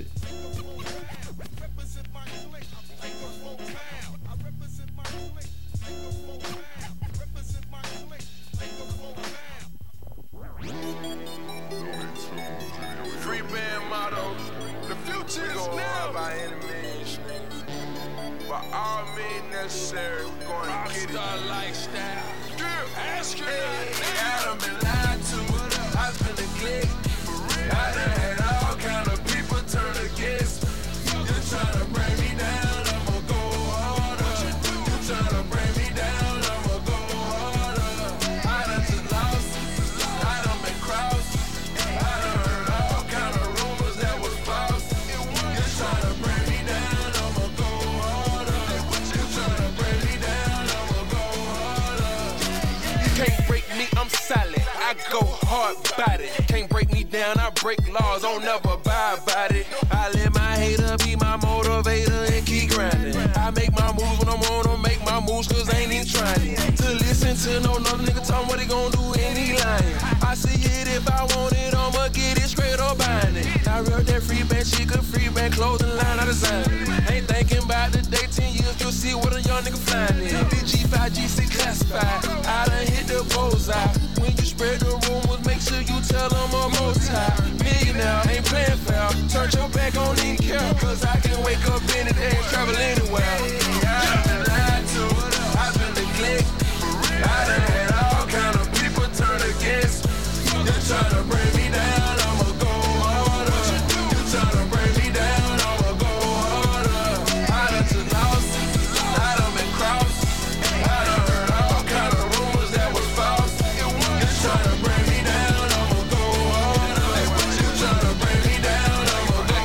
Ask her hey, I done been lied to, I've been neglected. I done had all kind of people turn against me. You tryna bring me down, I'ma go harder. You tryna bring me down, I'ma go harder. I done just lost, I done been crossed. I done heard all kind of rumors that was false. You tryna bring me down, I'ma go harder. You tryna bring me down, I'ma go harder. You can't break me, I'm solid. I go hard about it. Can't break me down, I break laws, don't never abide by it. I let my hater be my motivator and keep grinding. I make my moves when I'm on them, make my moves cause I ain't even trying to listen to no another nigga tell me what he gon' do and he lying. I see it if I want it, I'ma get it straight up buying it. I read that free band, she could free band clothing line, I designed it. Ain't thinking about the day, ten years, you'll see what a young nigga flying in. The G five, G six classified, I done hit the bullseye. When you spread the rumors, make sure you tell them I'm multi. Millionaire, ain't playing fair. Turn your back on any care, cause I can wake up any day and travel anywhere. Yeah. tryna bring me down, I'ma go harder. You tryna bring me down, I'ma go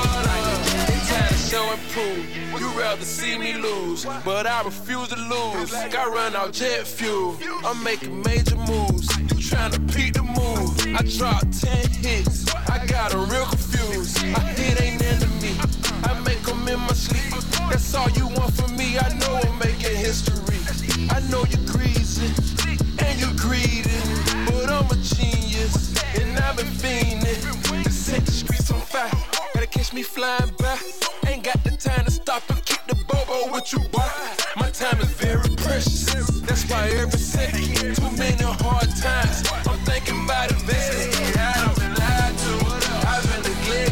harder. In time to show and prove, you rather see me lose, but I refuse to lose. Got run out jet fuel, I'm making major moves. You tryna peek the move, I dropped ten hits, I got them real confused. My hit ain't into me, I make them in my sleep. That's all you want from me, I know I'm making history. I know you're greasy, and you're greedy, but I'm a genius, and I've been fiending to set the streets on fire. Gotta catch me flying by, ain't got the time to stop and keep the bobo with you, boy. My time is very precious, that's why every second, too many hard times, I'm thinking about investing. I done been lied to, I've been neglected,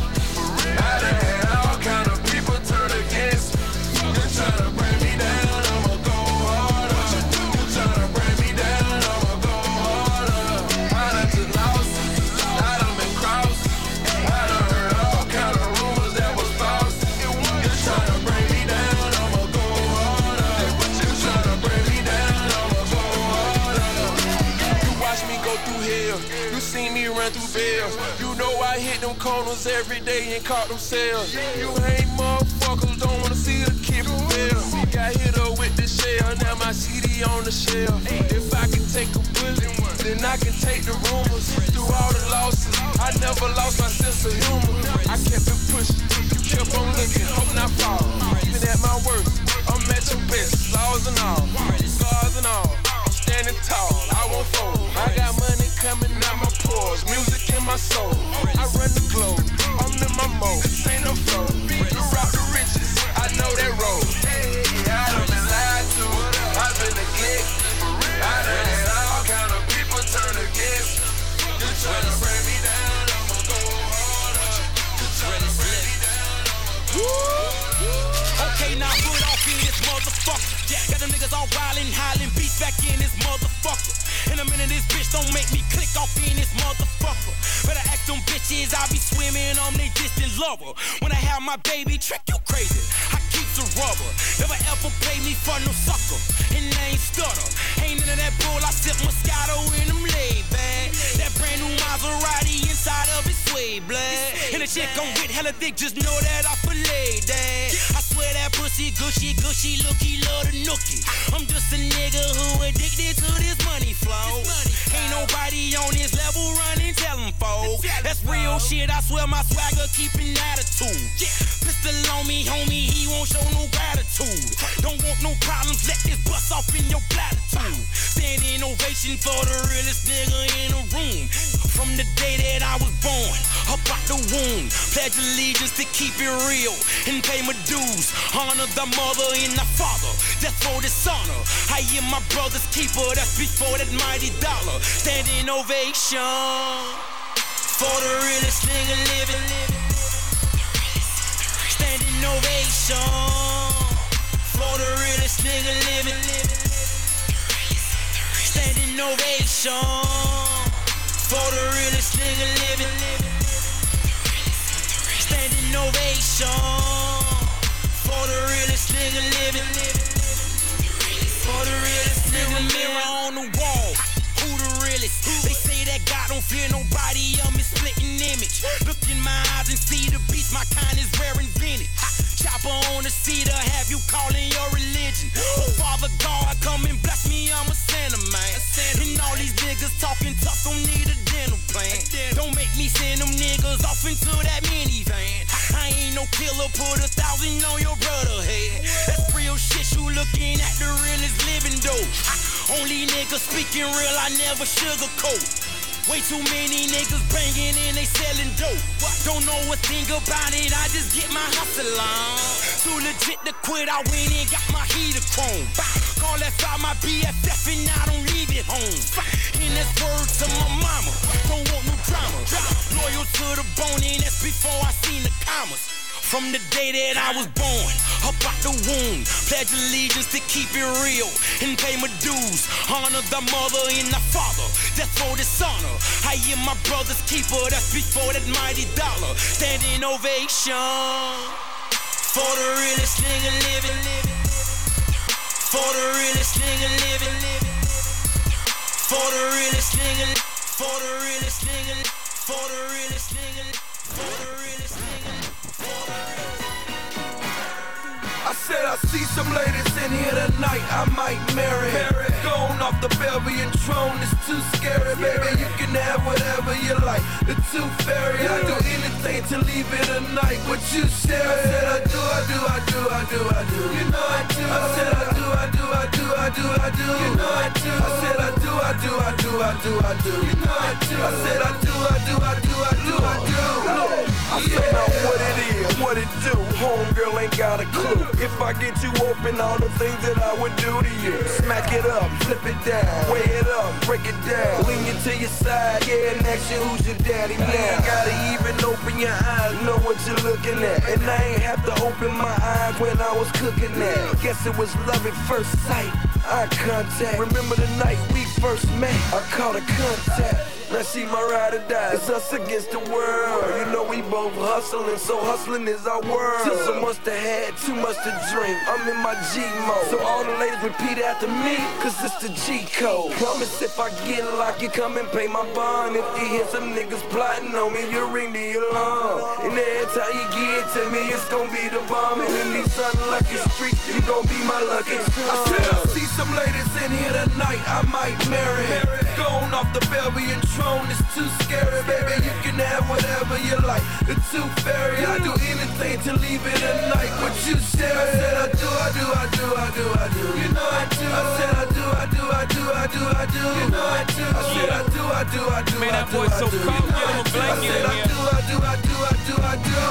I done had all kind of people turn against me. You're tryna bring me down, I'ma go harder. You're tryna bring me down, I'ma go harder. I done just lost, I done been crossed, I done heard all kind of rumors that was false. You're tryna bring me down, I'ma go harder. You're tryna bring me down, I'ma go harder. You watch me go through hell, you seen me run through bells. You know I hit them corners every day and caught them sales. You ain't motherfuckers, don't wanna see the kid prevail. Got hit up with the shell, now my C D on the shelf. If I can take a bullet, then I can take the rumors. Through all the losses, I never lost my sense of humor. I kept it pushing, you kept on looking, hoping I fall. Even at my worst, I'm at your best, flaws and all, scars and all. I'm standing tall, I won't fold. I got money coming out my pores, music in my soul. I run the globe, I'm in my mode. This ain't no flow. You rock the riches, I know that road. I done been lied to, I've been neglected. I done had all kind of people turn against me. You tryna bring me down, I'ma go harder. You tryna bring me down, I'ma go harder. Okay, now put off in this motherfucker. Got them niggas all wildin', hollin', beats back in this motherfucker. In a minute, this bitch don't make me click off in this motherfucker. Better ask them bitches, I be swimming on they distant lover. When I have my baby, trick you crazy. I keep the rubber. Never ever play me for no sucker. And I ain't stutter. Ain't none of that bull, I sip Moscato in them laid back. That brand new Maserati inside of it sway black. And the chick gon' get hella thick, just know that I fillet that. I swear that pussy gushy, gushy, looky, love the nookie. I'm just a nigga who addicted to this money flow. Ain't nobody on this level running, tell them folks. That's real shit, I swear my swagger keeping attitude. Pistol on me, homie, he won't show no gratitude. Don't want no problems, let this bust off in your platitude. Standing ovation for the realest nigga in the room. From the day that I was born, up out the womb. Pledge allegiance to keep it real and pay my dues. Honor the mother and the father, that's for dishonor. I am my brother's keeper, that's before that mighty dollar. Standing ovation for the realest nigga living. Standing ovation for the realest nigga living. Standing ovation for the realest nigga living. Standing ovation for the realest nigga living. For the realest nigga, mirror on the wall. Who the realest? They say that God don't fear nobody, I'm his splitting image. Look in my eyes and see the beast, my kind is rare and vintage. Chopper on the cedar, have you calling your religion? Oh, Father God, come and bless me, I'm a sinner, man. And all these niggas talking tough, don't need a dental plan. Don't make me send them niggas off into that minivan. I ain't no killer, put a thousand on your brother head. That's real shit, you looking at the realest living though. Only niggas speaking real, I never sugarcoat. Way too many niggas banging and they selling dope. Don't know a thing about it, I just get my hustle on. Too legit to quit, I went and got my heater chrome. Call that file my B F F and I don't leave it home. And that's word to my mama, don't want no drama. Loyal to the bone and that's before I seen the commas. From the day that I was born, up out the womb, pledge allegiance to keep it real and pay my dues. Honor the mother and the father, that's for dishonor. I am my brother's keeper, that's before that mighty dollar. Standing ovation for the realest nigga living. For the realest nigga living. For the realest nigga, for the realest nigga, for the realest nigga, for the realest nigga, for the realest nigga. I said I see some ladies in here tonight, I might marry. Going off the Belgian throne is too scary, baby. You can have whatever you like. The tooth fairy, I do anything to leave it a night. What you share? I said I do, I do, I do, I do, I do. You know I do. I said I do, I do, I do, I do, I do. You know I do. I said I do, I do, I do, I do, I do. You know I do. I said I do, I do, I do, I do, I do. I said now what it is, what it do. Homegirl ain't got a clue. If I get you open, all the things that I would do to you. Smack it up, flip it down, weigh it up, break it down. Lean you to your side, yeah, and ask you who's your daddy now. Gotta even open your eyes, know what you're looking at. And I ain't have to open my eyes when I was cooking that. Guess it was love at first sight, eye contact. Remember the night we first met, I caught a contact. Now she my ride or die, it's us against the world. You know we both hustling, so hustling is our world. Too so much to have, too much to drink, I'm in my G mode. So all the ladies repeat after me, cause it's the G code. Promise if I get locked, you come and pay my bond. If you hear some niggas plotting on me, you ring the alarm. And every time you get to me, it's gon' be the bomb. And in these unlucky streets, you gon' be my lucky charm. I said I see some ladies in here tonight, I might marry. Going off the Belgian throne is too scary, baby. You can have whatever you like. The tooth fairy, I do anything to leave it a night. What you share? I said I do, I do, I do, I do, I do. You know I do. I said I do, I do, I do, I do, I do. You know I do. I said I do, I do, I do, I do, I do. You know I do. I said I do, I do, I do, I do, I do.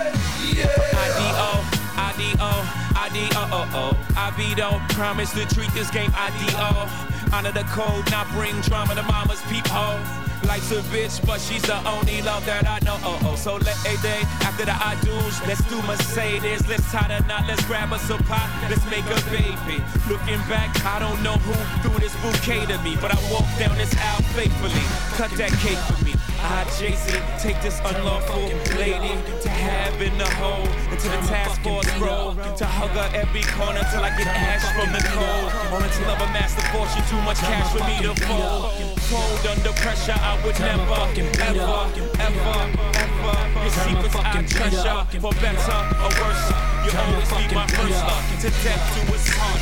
Yeah. I D O, I D O, I D O, oh, oh. I be don't promise to treat this game I D O. Honor the code, not bring drama to mama's peephole. Life's a bitch, but she's the only love that I know. Oh, oh. So let a day after the I do's, let's do Mercedes. Let's tie the knot, let's grab us a pot, let's make a baby. Looking back, I don't know who threw this bouquet to me, but I walk down this aisle faithfully. Cut that cake for me. I, Jason, take this unlawful lady to have in the hole, into the task force roll, to hug her every corner till I get ash from the cold. On until I'm a master fortune, too much cash for me to fold. Fold under pressure, I would never, ever, ever, ever. Your secrets I treasure, for better or worse. You always be my first love, to death to a son.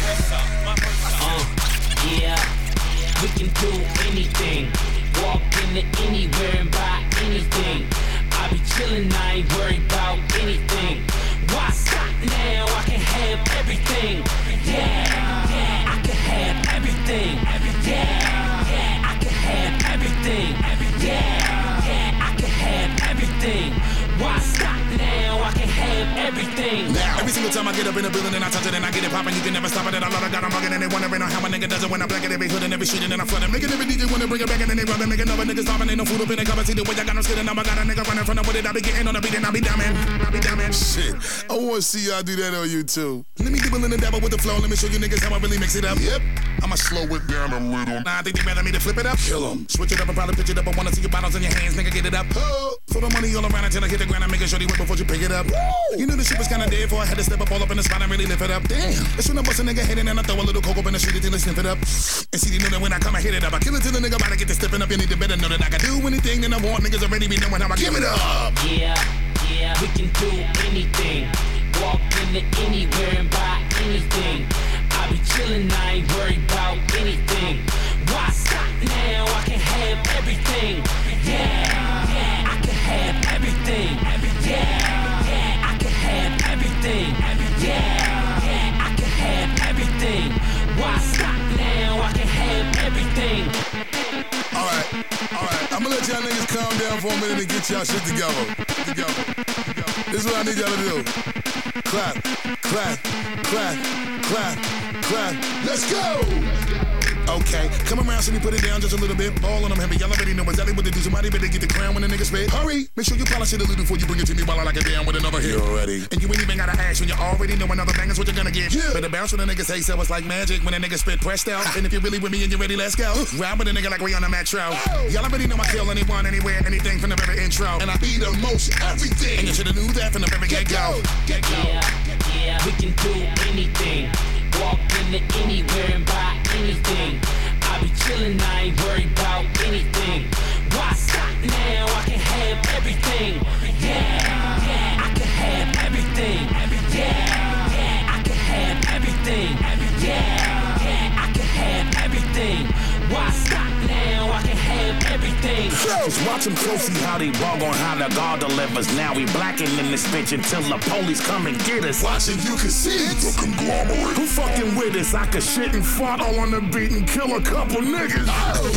Uh, yeah, we can do anything. Walk into anywhere and buy anything. I be chillin', I ain't worried about anything. Why stop now? I can have everything. Yeah, yeah, I can have everything. Yeah, yeah, I can have everything. Yeah, yeah, I can have everything. Why stop now? I can have everything. Now, every single time I get up in the building and I touch it and I get it poppin', you can never stop it. And I love it, got them bugging and they wondering how my nigga does it when I black it every hood and every street and then I flood it. Making every D J wanna bring it back and then they rub it, making other niggas stopping. Ain't no food up in the cover. See the way I got them skidding. Now I got a nigga running from the wood. I be getting on the beat and I be down, man. I be down, man. Shit, I wanna see y'all do that on YouTube. Let me dibble in the dabble with the flow. Let me show you niggas how I really mix it up. Yep, I'ma slow it down a little. Nah, I think they rather me to flip it up. Kill 'em. Switch it up and probably pitch it up. I wanna see your bottles in your hands, nigga, get it up. Oh. Throw the money all around until I hit the ground. I'm making sure they whip before you pick it up. Woo. You knew the shit was kinda dead, for I had to step up all up in the spot and really lift it up. Damn. That's when I bust a nigga head in and I throw a little coke up in the street until they sniff it up. And see, they know that when I come, I hit it up. I kill it till the nigga about to get to stepping up. You need to better know that I can do anything that I want. Niggas already be knowing how I give it up. Yeah, yeah, we can do anything. Walk into anywhere and buy anything. I be chillin', I ain't worried about anything. Why stop now? I can have everything. Yeah, yeah, I can have everything. Yeah, yeah, I can have everything. Yeah, yeah, I can have everything. Why stop now? I can have everything. Alright, alright, I'ma let y'all niggas calm down for a minute and get y'all shit together. Together. Together. This is what I need y'all to do. Clap, clap, clap, clap, clap. Let's go! Okay, come around, so me put it down just a little bit. All on them heavy, y'all already know exactly what to do. Somebody better get the crown when the nigga spit. Hurry, make sure you polish it a little before you bring it to me while I like it down with another hit. You ready? And you ain't even gotta ask when you already know another bang is what you're gonna get. Yeah. Better bounce when the nigga say so, it's like magic when a nigga spit pressed out. And if you're really with me and you're ready, let's go. Ride with a nigga like we on the metro. Y'all already know I kill anyone, anywhere, anything from the very intro. And I be the most everything. And you should've knew that from the very get-go. Get-go. Yeah, yeah, we can do anything. Walk into anywhere and buy anything. I I be chillin', I ain't worried about anything. Why stop now? I can have everything. Yeah, yeah, I can have everything. Yeah, yeah, I can have everything. Yeah, yeah, I can have everything. Why stop now? I can have everything. Just watch them closely how they bog on how the God delivers. Now we blacking in this bitch until the police come and get us. Watching you can see it. The conglomerate. Who fucking with us? I could shit and fart all on the beat and kill a couple niggas.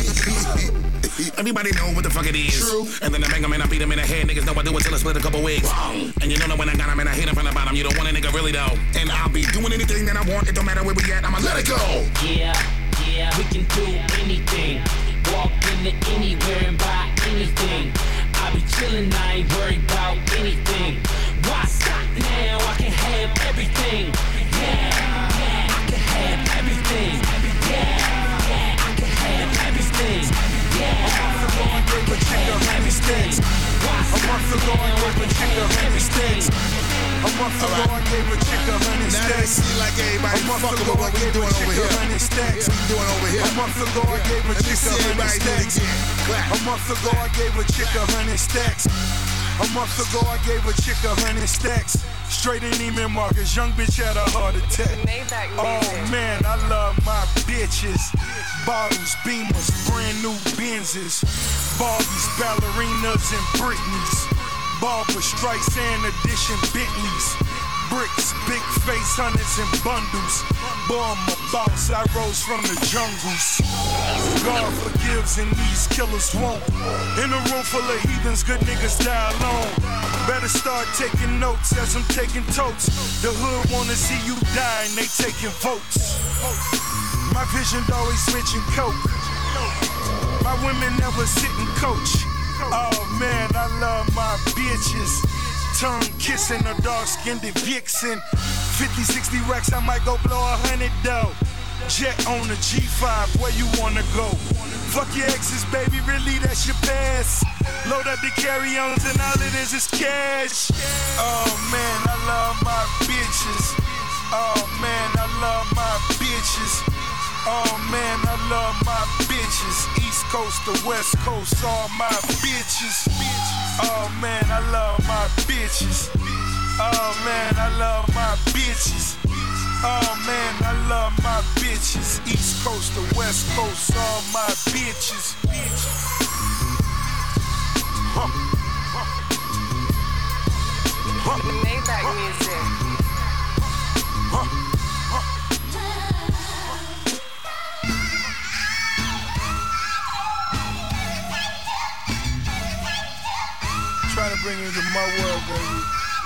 Everybody know what the fuck it is. True. And then I bang them and I beat them in the head. Niggas know I do it till I split a couple wigs. Wrong. And you know that when I got them and I hit them from the bottom, you don't want a nigga really though. And I'll be doing anything that I want. It don't matter where we at. I'ma let it go. Yeah, yeah, we can do anything. Walk into anywhere and buy anything. I be chillin', I ain't worried about anything. Why stop now? I can have everything. Yeah, yeah, I can have everything. Yeah, yeah, I can have everything. Yeah, yeah, I can have everything. A month ago I gave a chick a hundred stacks. A month ago I gave a chick a hundred stacks. Now they see like everybody fucking with what we doing over here. What we doing over here? A month ago I gave a chick a hundred stacks. A month ago I gave a chick a hundred stacks. A month ago I gave a chick a hundred stacks. Straight in Neiman Marcus, young bitch had a heart attack. Oh man, I love my bitches. Bottles, Beamers, brand new Benzes. Barbies, ballerinas, and Britneys. Barbara Streisand edition Bentleys. Bricks, big face, hundreds and bundles. Boy, I'm a boss, I rose from the jungles. God forgives and these killers won't. In a room full of heathens, good niggas die alone. Better start taking notes as I'm taking totes. The hood wanna see you die and they taking votes. My vision always mention coke. My women never sit and coach. Oh man, I love my bitches. Tongue kissing a dark-skinned vixen. fifty, sixty racks, I might go blow a hundred dough. Jet on the G five, where you wanna go? Fuck your exes, baby, really that's your past. Load up the carry-ons and all it is is cash. Oh man, I love my bitches. Oh man, I love my bitches. Oh man, I love my bitches. East Coast to West Coast, all my bitches. Oh man, I love my bitches. Oh man, I love my bitches. Oh man, I love my bitches. East Coast to West Coast, all my bitches. Huh. Huh. The Maybach music. Huh. Trying to bring you into my world, baby.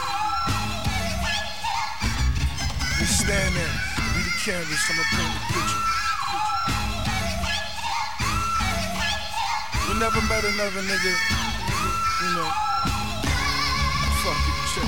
You stand there, be the canvas, I'ma paint the picture. You never met another nigga, you know. Fuck it, check.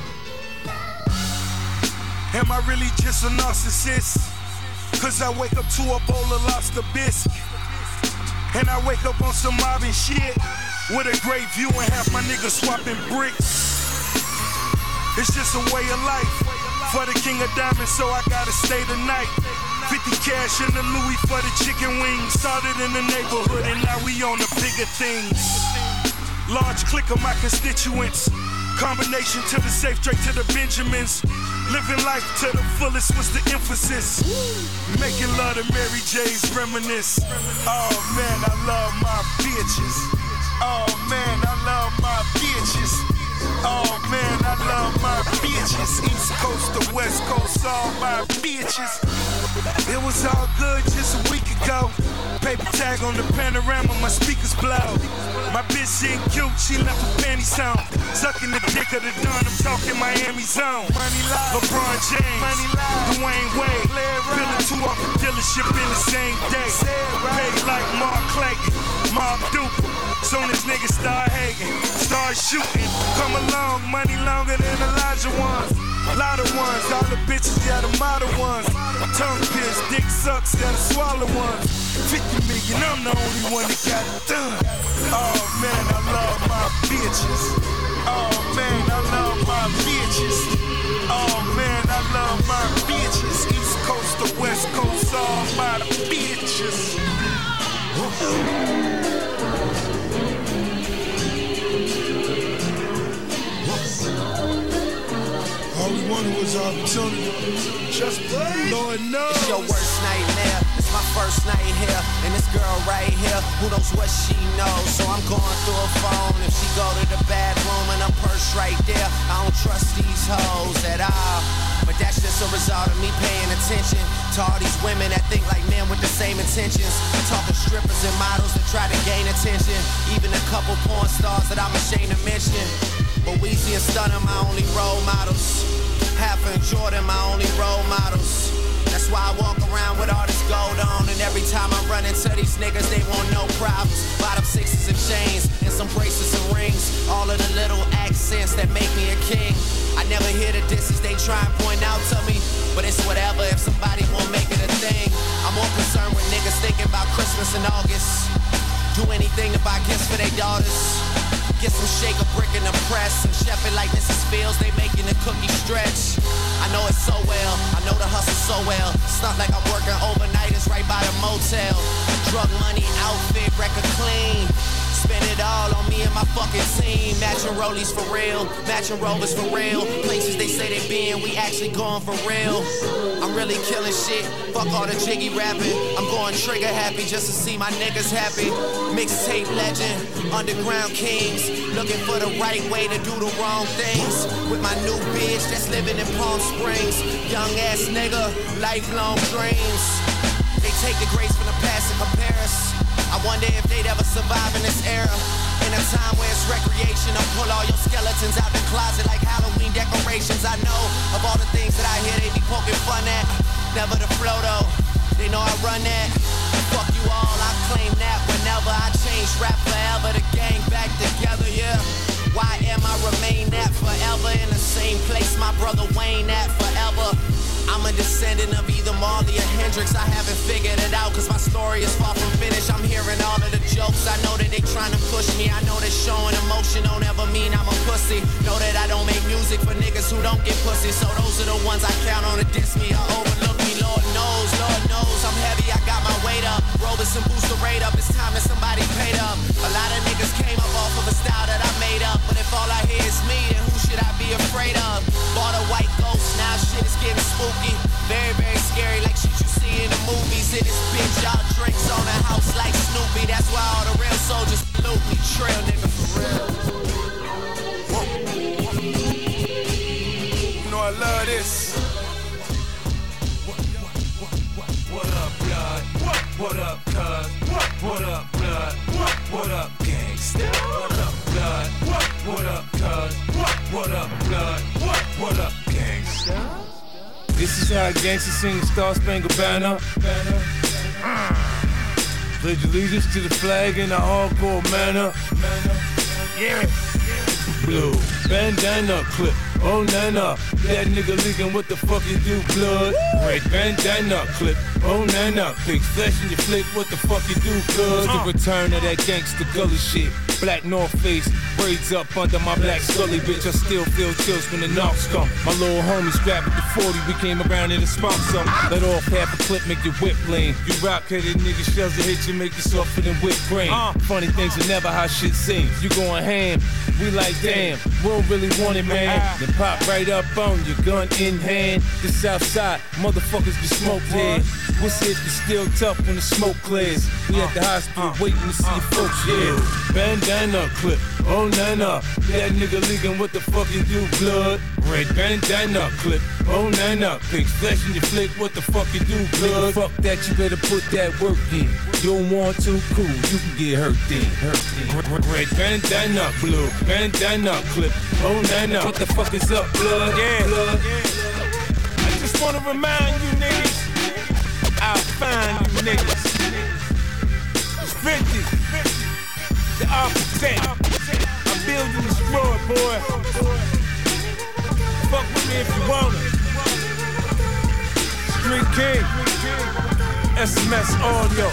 Am I really just a narcissist? Cause I wake up to a bowl of lobster bisque. And I wake up on some mobbing shit. With a great view and half my niggas swapping bricks. It's just a way of life for the king of diamonds, so I gotta stay the night. fifty cash in the Louis for the chicken wings. Started in the neighborhood and now we on the bigger things. Large clique of my constituents. Combination to the safe, straight to the Benjamins. Living life to the fullest was the emphasis. Making love to Mary J's reminisce. Oh man, I love my bitches. Oh man, I love my bitches. Oh man, I love my bitches. East Coast to West Coast, all my bitches. It was all good just a week ago. Paper tag on the panorama, my speakers blow. My bitch ain't cute, she left her panties on. Sucking the dick of the dawn, I'm talking Miami zone. LeBron James, Dwayne Wade. Peeling two off the dealership in the same day. Paid like Mark Clayton, Mob Duke. Soon as niggas start hating, start shooting. Come along, money longer than Elijah ones. Lot of ones, all the bitches, yeah, the model ones. Tongue pierced, dick sucks, gotta swallow ones. fifty million, I'm the only one that got it done. Oh man, I love my bitches. Oh man, I love my bitches. Oh man, I love my bitches. East Coast to West Coast, all my bitches. All we wanted was opportunity. Just play. Lord knows. It's your worst nightmare. It's my first night here. And this girl right here, who knows what she knows? So I'm going through her phone. If she go to the bathroom and her purse right there, I don't trust these hoes at all. But that's just a result of me paying attention to all these women that think like men with the same intentions. Talking strippers and models that try to gain attention. Even a couple porn stars that I'm ashamed to mention. But Weezy and Stunner my only role models. Half and Jordan my only role models. That's why I walk around with all this gold on. And every time I run into these niggas, they want no problems. Bottom sixes and chains, and some bracelets and rings. All of the little accents that make me a king. I never hear the disses they try and point out to me. But it's whatever if somebody won't make it a thing. I'm more concerned with niggas thinking about Christmas in August. Do anything to buy gifts for their daughters. Get some shake a brick in the press and chef it like Missus Fields, they making the cookie stretch. I know it so well, I know the hustle so well. It's not like I'm working overnight, it's right by the motel. Drug money, outfit, record clean. Spend it all on me and my fucking team. Matching rollies for real, matching rovers for real. Places they say they been, we actually going for real. I'm really killing shit, fuck all the jiggy rapping. I'm going trigger happy just to see my niggas happy. Mixtape legend, underground kings. Looking for the right way to do the wrong things. With my new bitch that's living in Palm Springs. Young ass nigga, lifelong dreams. They take the grace from the past and compare us. I wonder if they'd ever survive in this era. In a time where it's recreation, I'll pull all your skeletons out the closet like Halloween decorations. I know of all the things that I hear they be poking fun at. Never the flow though, they know I run that. Fuck you all, I claim that whenever I change rap forever, the gang back together, yeah. Why am I remain that forever in the same place my brother Wayne at forever? I'm a descendant of either Marley or Hendrix. I haven't figured it out cause my story is far from finished. I'm hearing all of the jokes. I know that they trying to push me. I know that showing emotion don't ever mean I'm a pussy. Know that I don't make music for niggas who don't get pussy. So those are the ones I count on to diss me or overlook me. Lord knows, Lord knows I'm heavy. I got my weight up. Rollers and boost the rate up. It's time that somebody paid up. A lot of niggas came up off of a style that I made up. But if all I hear is me, then who should I be afraid of? Bought a white ghost, now shit is getting spooky. Very, very scary, like shit you see in the movies. In this bitch, y'all drinks on the house like Snoopy. That's why all the real soldiers salute me. Trail nigga for real. You know I love this. What, what, what, what, what up, blood? What, what up, cuz? What, what up, blood? What, what up, gangsta? What up, blood? What, what up, cuz? What, what up, blood? What, what up, gangsta? This is how gangsters sing the Star Spangled Banner. Pledge allegiance to the flag in a hardcore manner. Yeah. Blue bandana clip. Oh nana, that nigga leaking, what the fuck you do, blood? Red bandana clip. Oh nana, big flesh in your flick, what the fuck you do, cuz? The return of that gangsta gully shit. Black North Face, braids up under my black scully, bitch. I still feel chills when the knocks come. My little homie strapped with the forty, we came around in the spot some. Let off half a clip, make your whip lane. You rock-headed niggas, shells that hit you, make you softer than whipped cream. Funny things are never how shit seems. You going ham, we like damn, we don't really want it, man. Then pop right up on you, gun in hand. The south side, motherfuckers be smoked here. What's it be still tough when the smoke clears? We at the hospital waiting to see folks, yeah. Bandana clip, oh nana, that nigga leaking, what the fuck you do, blood? Red bandana clip, oh nana, big flesh in your flick, what the fuck you do, blood? Fuck that, you better put that work in. You don't want to, cool, you can get hurt then. Hurt then. Red bandana, blue bandana clip, oh nana, what the fuck is up, blood? Yeah, blood. I just wanna remind you niggas, I'll find you niggas. It's fifty, the architect. I'm building this road, boy. Fuck with me if you want it. Street King, S M S audio.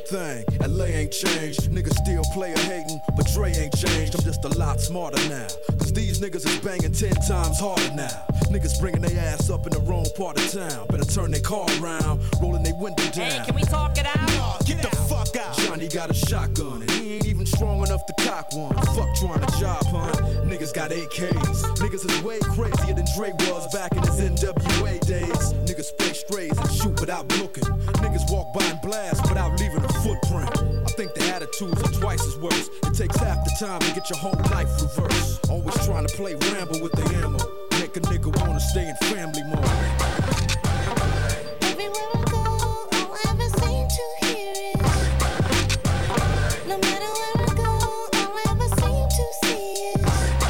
thing. L A ain't changed. Niggas still player hating, but Dre ain't changed. I'm just a lot smarter now. Cause these niggas is banging ten times harder now. Niggas bringing their ass up in the wrong part of town. Better turn their car around, rolling their window down. Hey, can we talk it out? Nah, get the fuck out. Johnny got a shotgun and he ain't even strong enough to cock one. Fuck trying to job hunt. Niggas got A Ks. Niggas is way crazier than Dre was back in his N W A days. Niggas spray strays and shoot without looking. Niggas walk by and blast without leaving a footprint. I think the attitudes are twice as worse. It takes half the time to get your whole life reversed. Always trying to play Rambo with the ammo. Make a nigga wanna stay in family mode. Everywhere I go, all I ever seem to hear is, no matter where I go, all I ever seem to see is,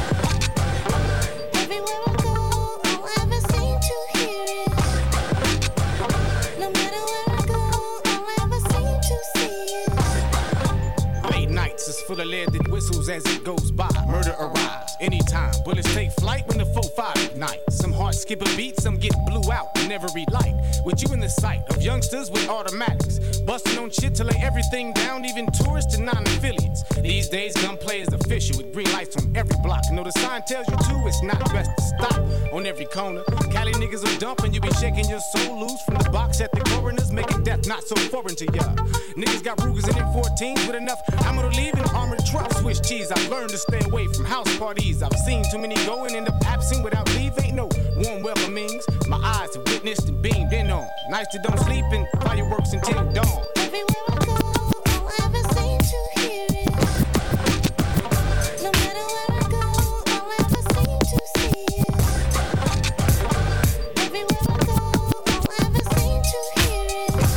everywhere I go, all I ever seem to hear is, no matter where I go, all I ever seem to see is. Late nights is full of leaded whistles as it goes by. Murder arrives anytime. Bullets take flight when the four five ignite. Some hearts skip a beat, some get blew out in every light. With you in the sight of youngsters with automatics, busting on shit to lay everything down, even tourists and non-affiliates. These days, gunplay is official with green lights on every block. Know the sign tells you to, it's not best to stop on every corner. Cali niggas will dump and you be shaking your soul loose from the box at the coroners, making death not so foreign to ya. Niggas got Rugers and M fourteens with enough ammo to leave in armored trucks. Swiss cheese, I've learned to stay away from house parties. I've seen too many go and end up absent without leave. Ain't no warm welcomings. My eyes have witnessed and beamed in on. Nights that don't sleep and fireworks until dawn. Everywhere I go, all I ever seem to hear is, no matter where I go, all I ever seem to see is, everywhere I go, all I ever seem to hear is,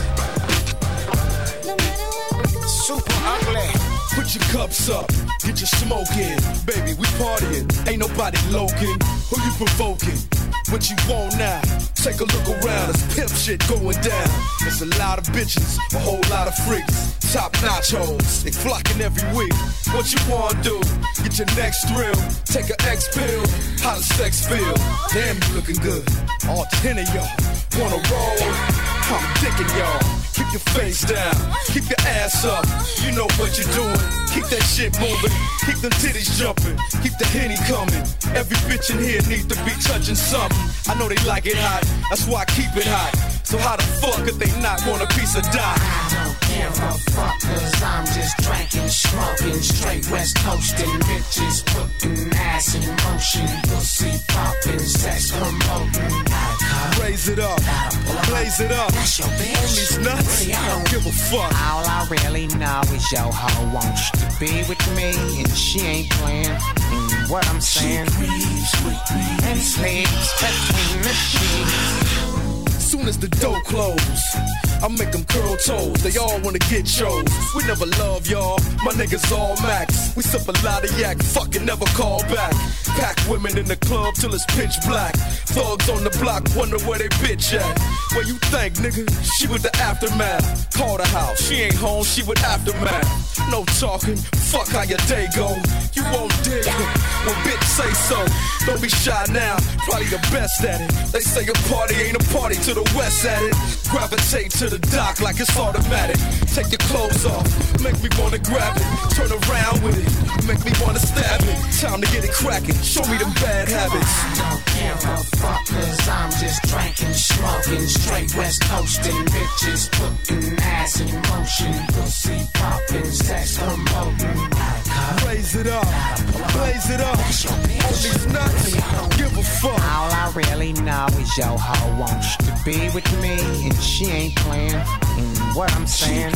no matter where I go. Super ugly. Put your cups up, get your smoke in. Baby, we partying, ain't nobody loking. Who you provoking? What you want now? Take a look around, it's pimp shit going down. There's a lot of bitches, a whole lot of freaks. Top notch hoes, they flocking every week. What you wanna do? Get your next thrill. Take an X pill, how does sex feel? Damn, you looking good. All ten of y'all wanna roll? I'm dicking y'all. Keep your face down, keep your ass up. You know what you're doing. Keep that shit moving, keep them titties jumping, keep the Henny coming. Every bitch in here needs to be touching something. I know they like it hot, that's why I keep it hot. So how the fuck if they not want a piece of dot? I don't give a fuck, cause I'm just drinking, smoking, straight west coasting, bitches putting ass in motion, pussy popping, sex promoting. Raise it up, blaze it up. That's your bitch. On these nuts, I don't give a fuck. All I really know is your hoe wants to be with me, and she ain't playing. And what I'm saying, she creeps with me and sleeps between the sheets. Soon as the door close, I make them curl toes. They all wanna get chose. We never love y'all, my niggas all max. We sip a lot of yak, fucking never call back. Pack women in the club till it's pitch black. Thugs on the block wonder where they bitch at. Where you think, nigga? She with the aftermath. Call the house, she ain't home, she with aftermath. No talking, fuck how your day go. You won't dig when bitch say so. Don't be shy now, probably the best at it. They say a party ain't a party till the west at it. Gravitate to the dock like it's automatic. Take your clothes off, make me wanna grab it. Turn around with it, make me wanna stab it. Time to get it cracking, show me them bad habits. I don't give a fuck, cause I'm just drinking, smoking, straight west coasting, bitches putting ass in motion, pussy popping, sex promoting. Raise it up, blaze it up. On these nuts, give a fuck. All I really know is your hoe wants to be with me, and she ain't playing. And what I'm saying,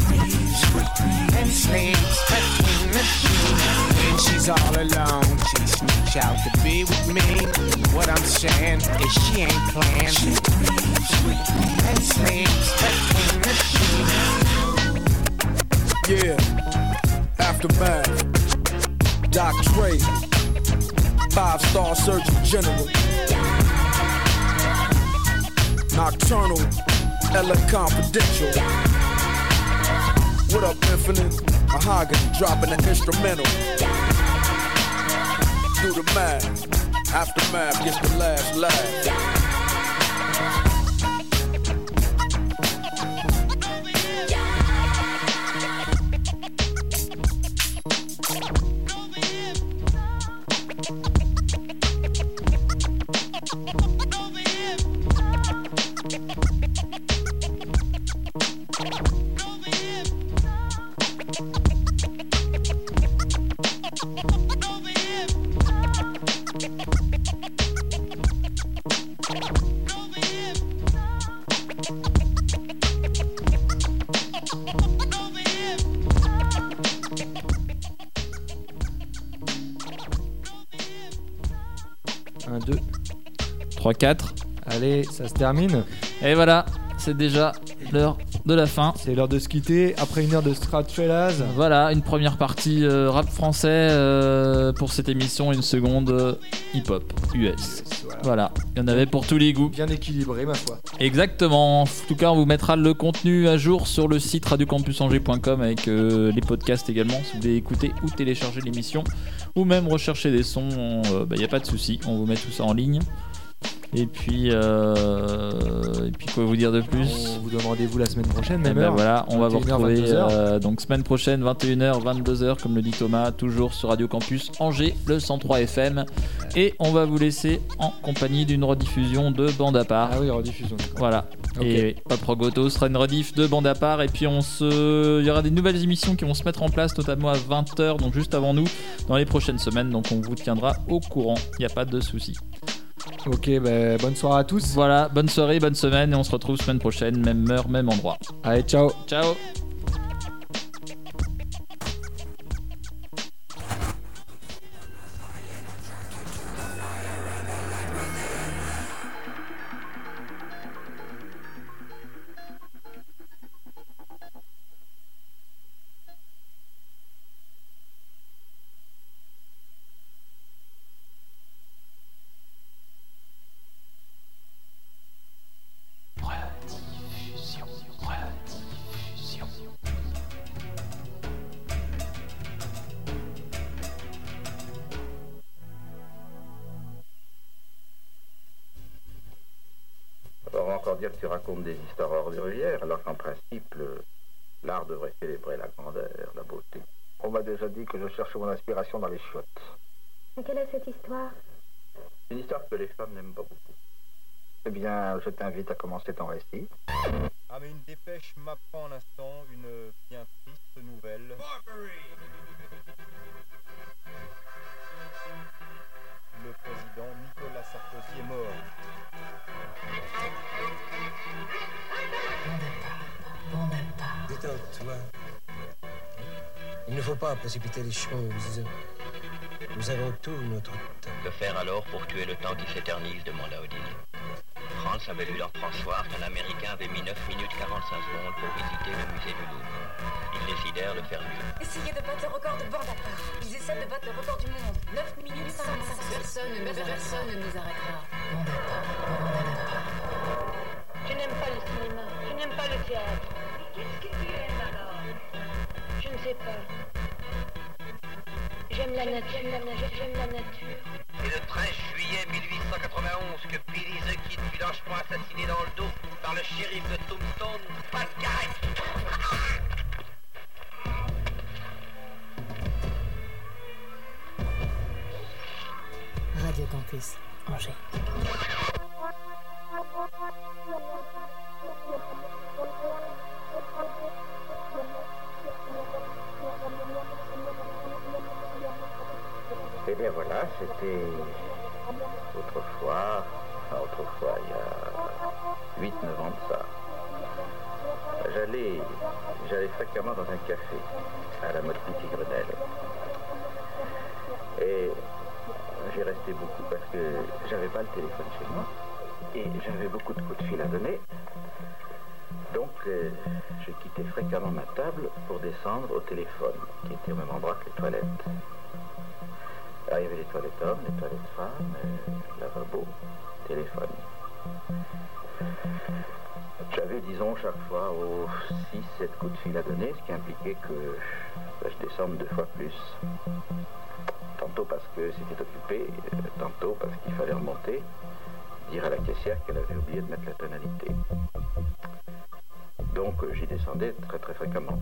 and sleeps between the sheets. When she's all alone, she sneaks out to be with me. What I'm saying is she ain't playing. And sleeps between the sheets. Yeah, aftermath. Doc Dre, five-star Surgeon General. Nocturnal, L A Confidential. What up, Infinite? Mahogany dropping an instrumental. Do the math. Aftermath gets the last laugh. un, deux, trois, quatre. Allez, ça se termine. Et voilà, c'est déjà l'heure de la fin. C'est l'heure de se quitter après une heure de Stratfellas. Voilà, une première partie euh, rap français euh, pour cette émission, une seconde euh, hip-hop U S. Voilà. voilà, il y en avait pour tous les goûts. Bien équilibré, ma foi. Exactement. En tout cas, on vous mettra le contenu à jour sur le site radio campus angers point com avec euh, les podcasts également. Si vous voulez écouter ou télécharger l'émission ou même rechercher des sons, il euh, n'y bah, a pas de souci. On vous met tout ça en ligne. Et puis, euh, et puis quoi vous dire de plus ? On vous donne rendez-vous la semaine prochaine, même et ben heure. voilà, on va vous retrouver euh, donc semaine prochaine, vingt et une heures, vingt-deux heures, comme le dit Thomas, toujours sur Radio Campus Angers, le cent trois F M. Et on va vous laisser en compagnie d'une rediffusion de Bande à part. Ah oui, rediffusion. Voilà. Okay. Et Pop Rock Auto sera une rediff de Bande à part. Et puis on se, il y aura des nouvelles émissions qui vont se mettre en place, notamment à vingt heures, donc juste avant nous, dans les prochaines semaines. Donc on vous tiendra au courant. Il n'y a pas de souci. Ok, bah, bonne soirée à tous. Voilà, bonne soirée, bonne semaine et on se retrouve semaine prochaine, même heure, même endroit. Allez, ciao. Ciao. On va encore dire que tu racontes des histoires ordurières, alors qu'en principe, le- l'art devrait célébrer la grandeur, la beauté. On m'a déjà dit que je cherche mon inspiration dans les chiottes. Et quelle est cette histoire? Une histoire que les femmes n'aiment pas beaucoup. Eh bien, je t'invite à commencer ton récit. Ah mais une dépêche m'apprend en instant une bien triste nouvelle. Le président Nicolas Sarkozy est mort. Détends-toi. Il ne faut pas précipiter les choses. Nous avons tout notre temps. Que faire alors pour tuer le temps qui s'éternise demanda Odile. Franz avait lu dans François qu'un Américain avait mis neuf minutes quarante-cinq secondes pour visiter le musée du Louvre. Ils décidèrent de faire mieux. Essayez de battre le record de bande à part. Ils essaient de battre le record du monde. neuf minutes cinquante-cinq. Personne ne nous personne ne nous arrêtera. Bande à part, bande à part. Je n'aime pas le cinéma, je n'aime pas le théâtre. Qu'est-ce que tu aimes alors? Je ne sais pas. J'aime la nature, j'aime la nature, j'aime la nature. C'est le treize juillet mille huit cent quatre-vingt-onze que Billy the Kid fut lâchement assassiné dans le dos par le shérif de Tombstone, Pat Garrett. Radio Campus Angers. Eh bien voilà, c'était autrefois, enfin autrefois, il y a huit neuf ans de ça. J'allais, j'allais fréquemment dans un café à la mode Petit-Grenelle. Et j'y restais beaucoup parce que j'avais pas le téléphone chez moi et j'avais beaucoup de coups de fil à donner. Donc euh, je quittais fréquemment ma table pour descendre au téléphone, qui était au même endroit que les toilettes. Alors, il y avait les toilettes hommes, les toilettes femmes, euh, lavabo, téléphone. J'avais, disons, chaque fois aux six sept coups de fil à donner, ce qui impliquait que bah, je descende deux fois plus. Tantôt parce que c'était occupé, euh, tantôt parce qu'il fallait remonter, dire à la caissière qu'elle avait oublié de mettre la tonalité. Donc euh, j'y descendais très très fréquemment.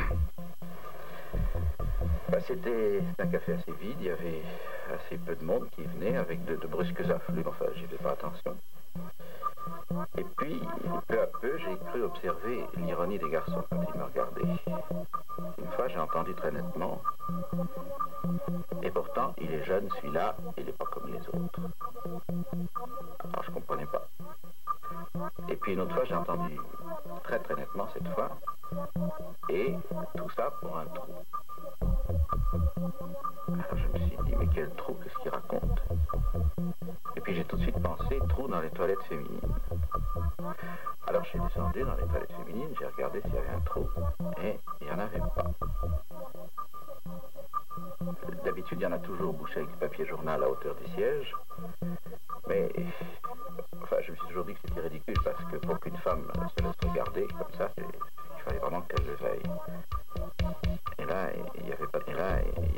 Bah, c'était un café assez vide, il y avait assez peu de monde qui venait avec de, de brusques afflux, enfin j'y fais pas attention. Et puis, peu à peu, j'ai cru observer l'ironie des garçons quand ils me regardaient. Une fois, j'ai entendu très nettement, et pourtant, il est jeune, celui-là, il n'est pas comme les autres. Alors, je comprenais pas. Et puis, une autre fois, j'ai entendu très très nettement cette fois, et tout ça pour un trou. Alors, je me suis dit, mais quel trou, qu'est-ce qu'il raconte? Et puis j'ai tout de suite pensé trou dans les toilettes féminines. Alors je suis descendu dans les toilettes féminines, j'ai regardé s'il y avait un trou, et il n'y en avait pas. D'habitude, il y en a toujours bouché avec du papier journal à hauteur du siège, mais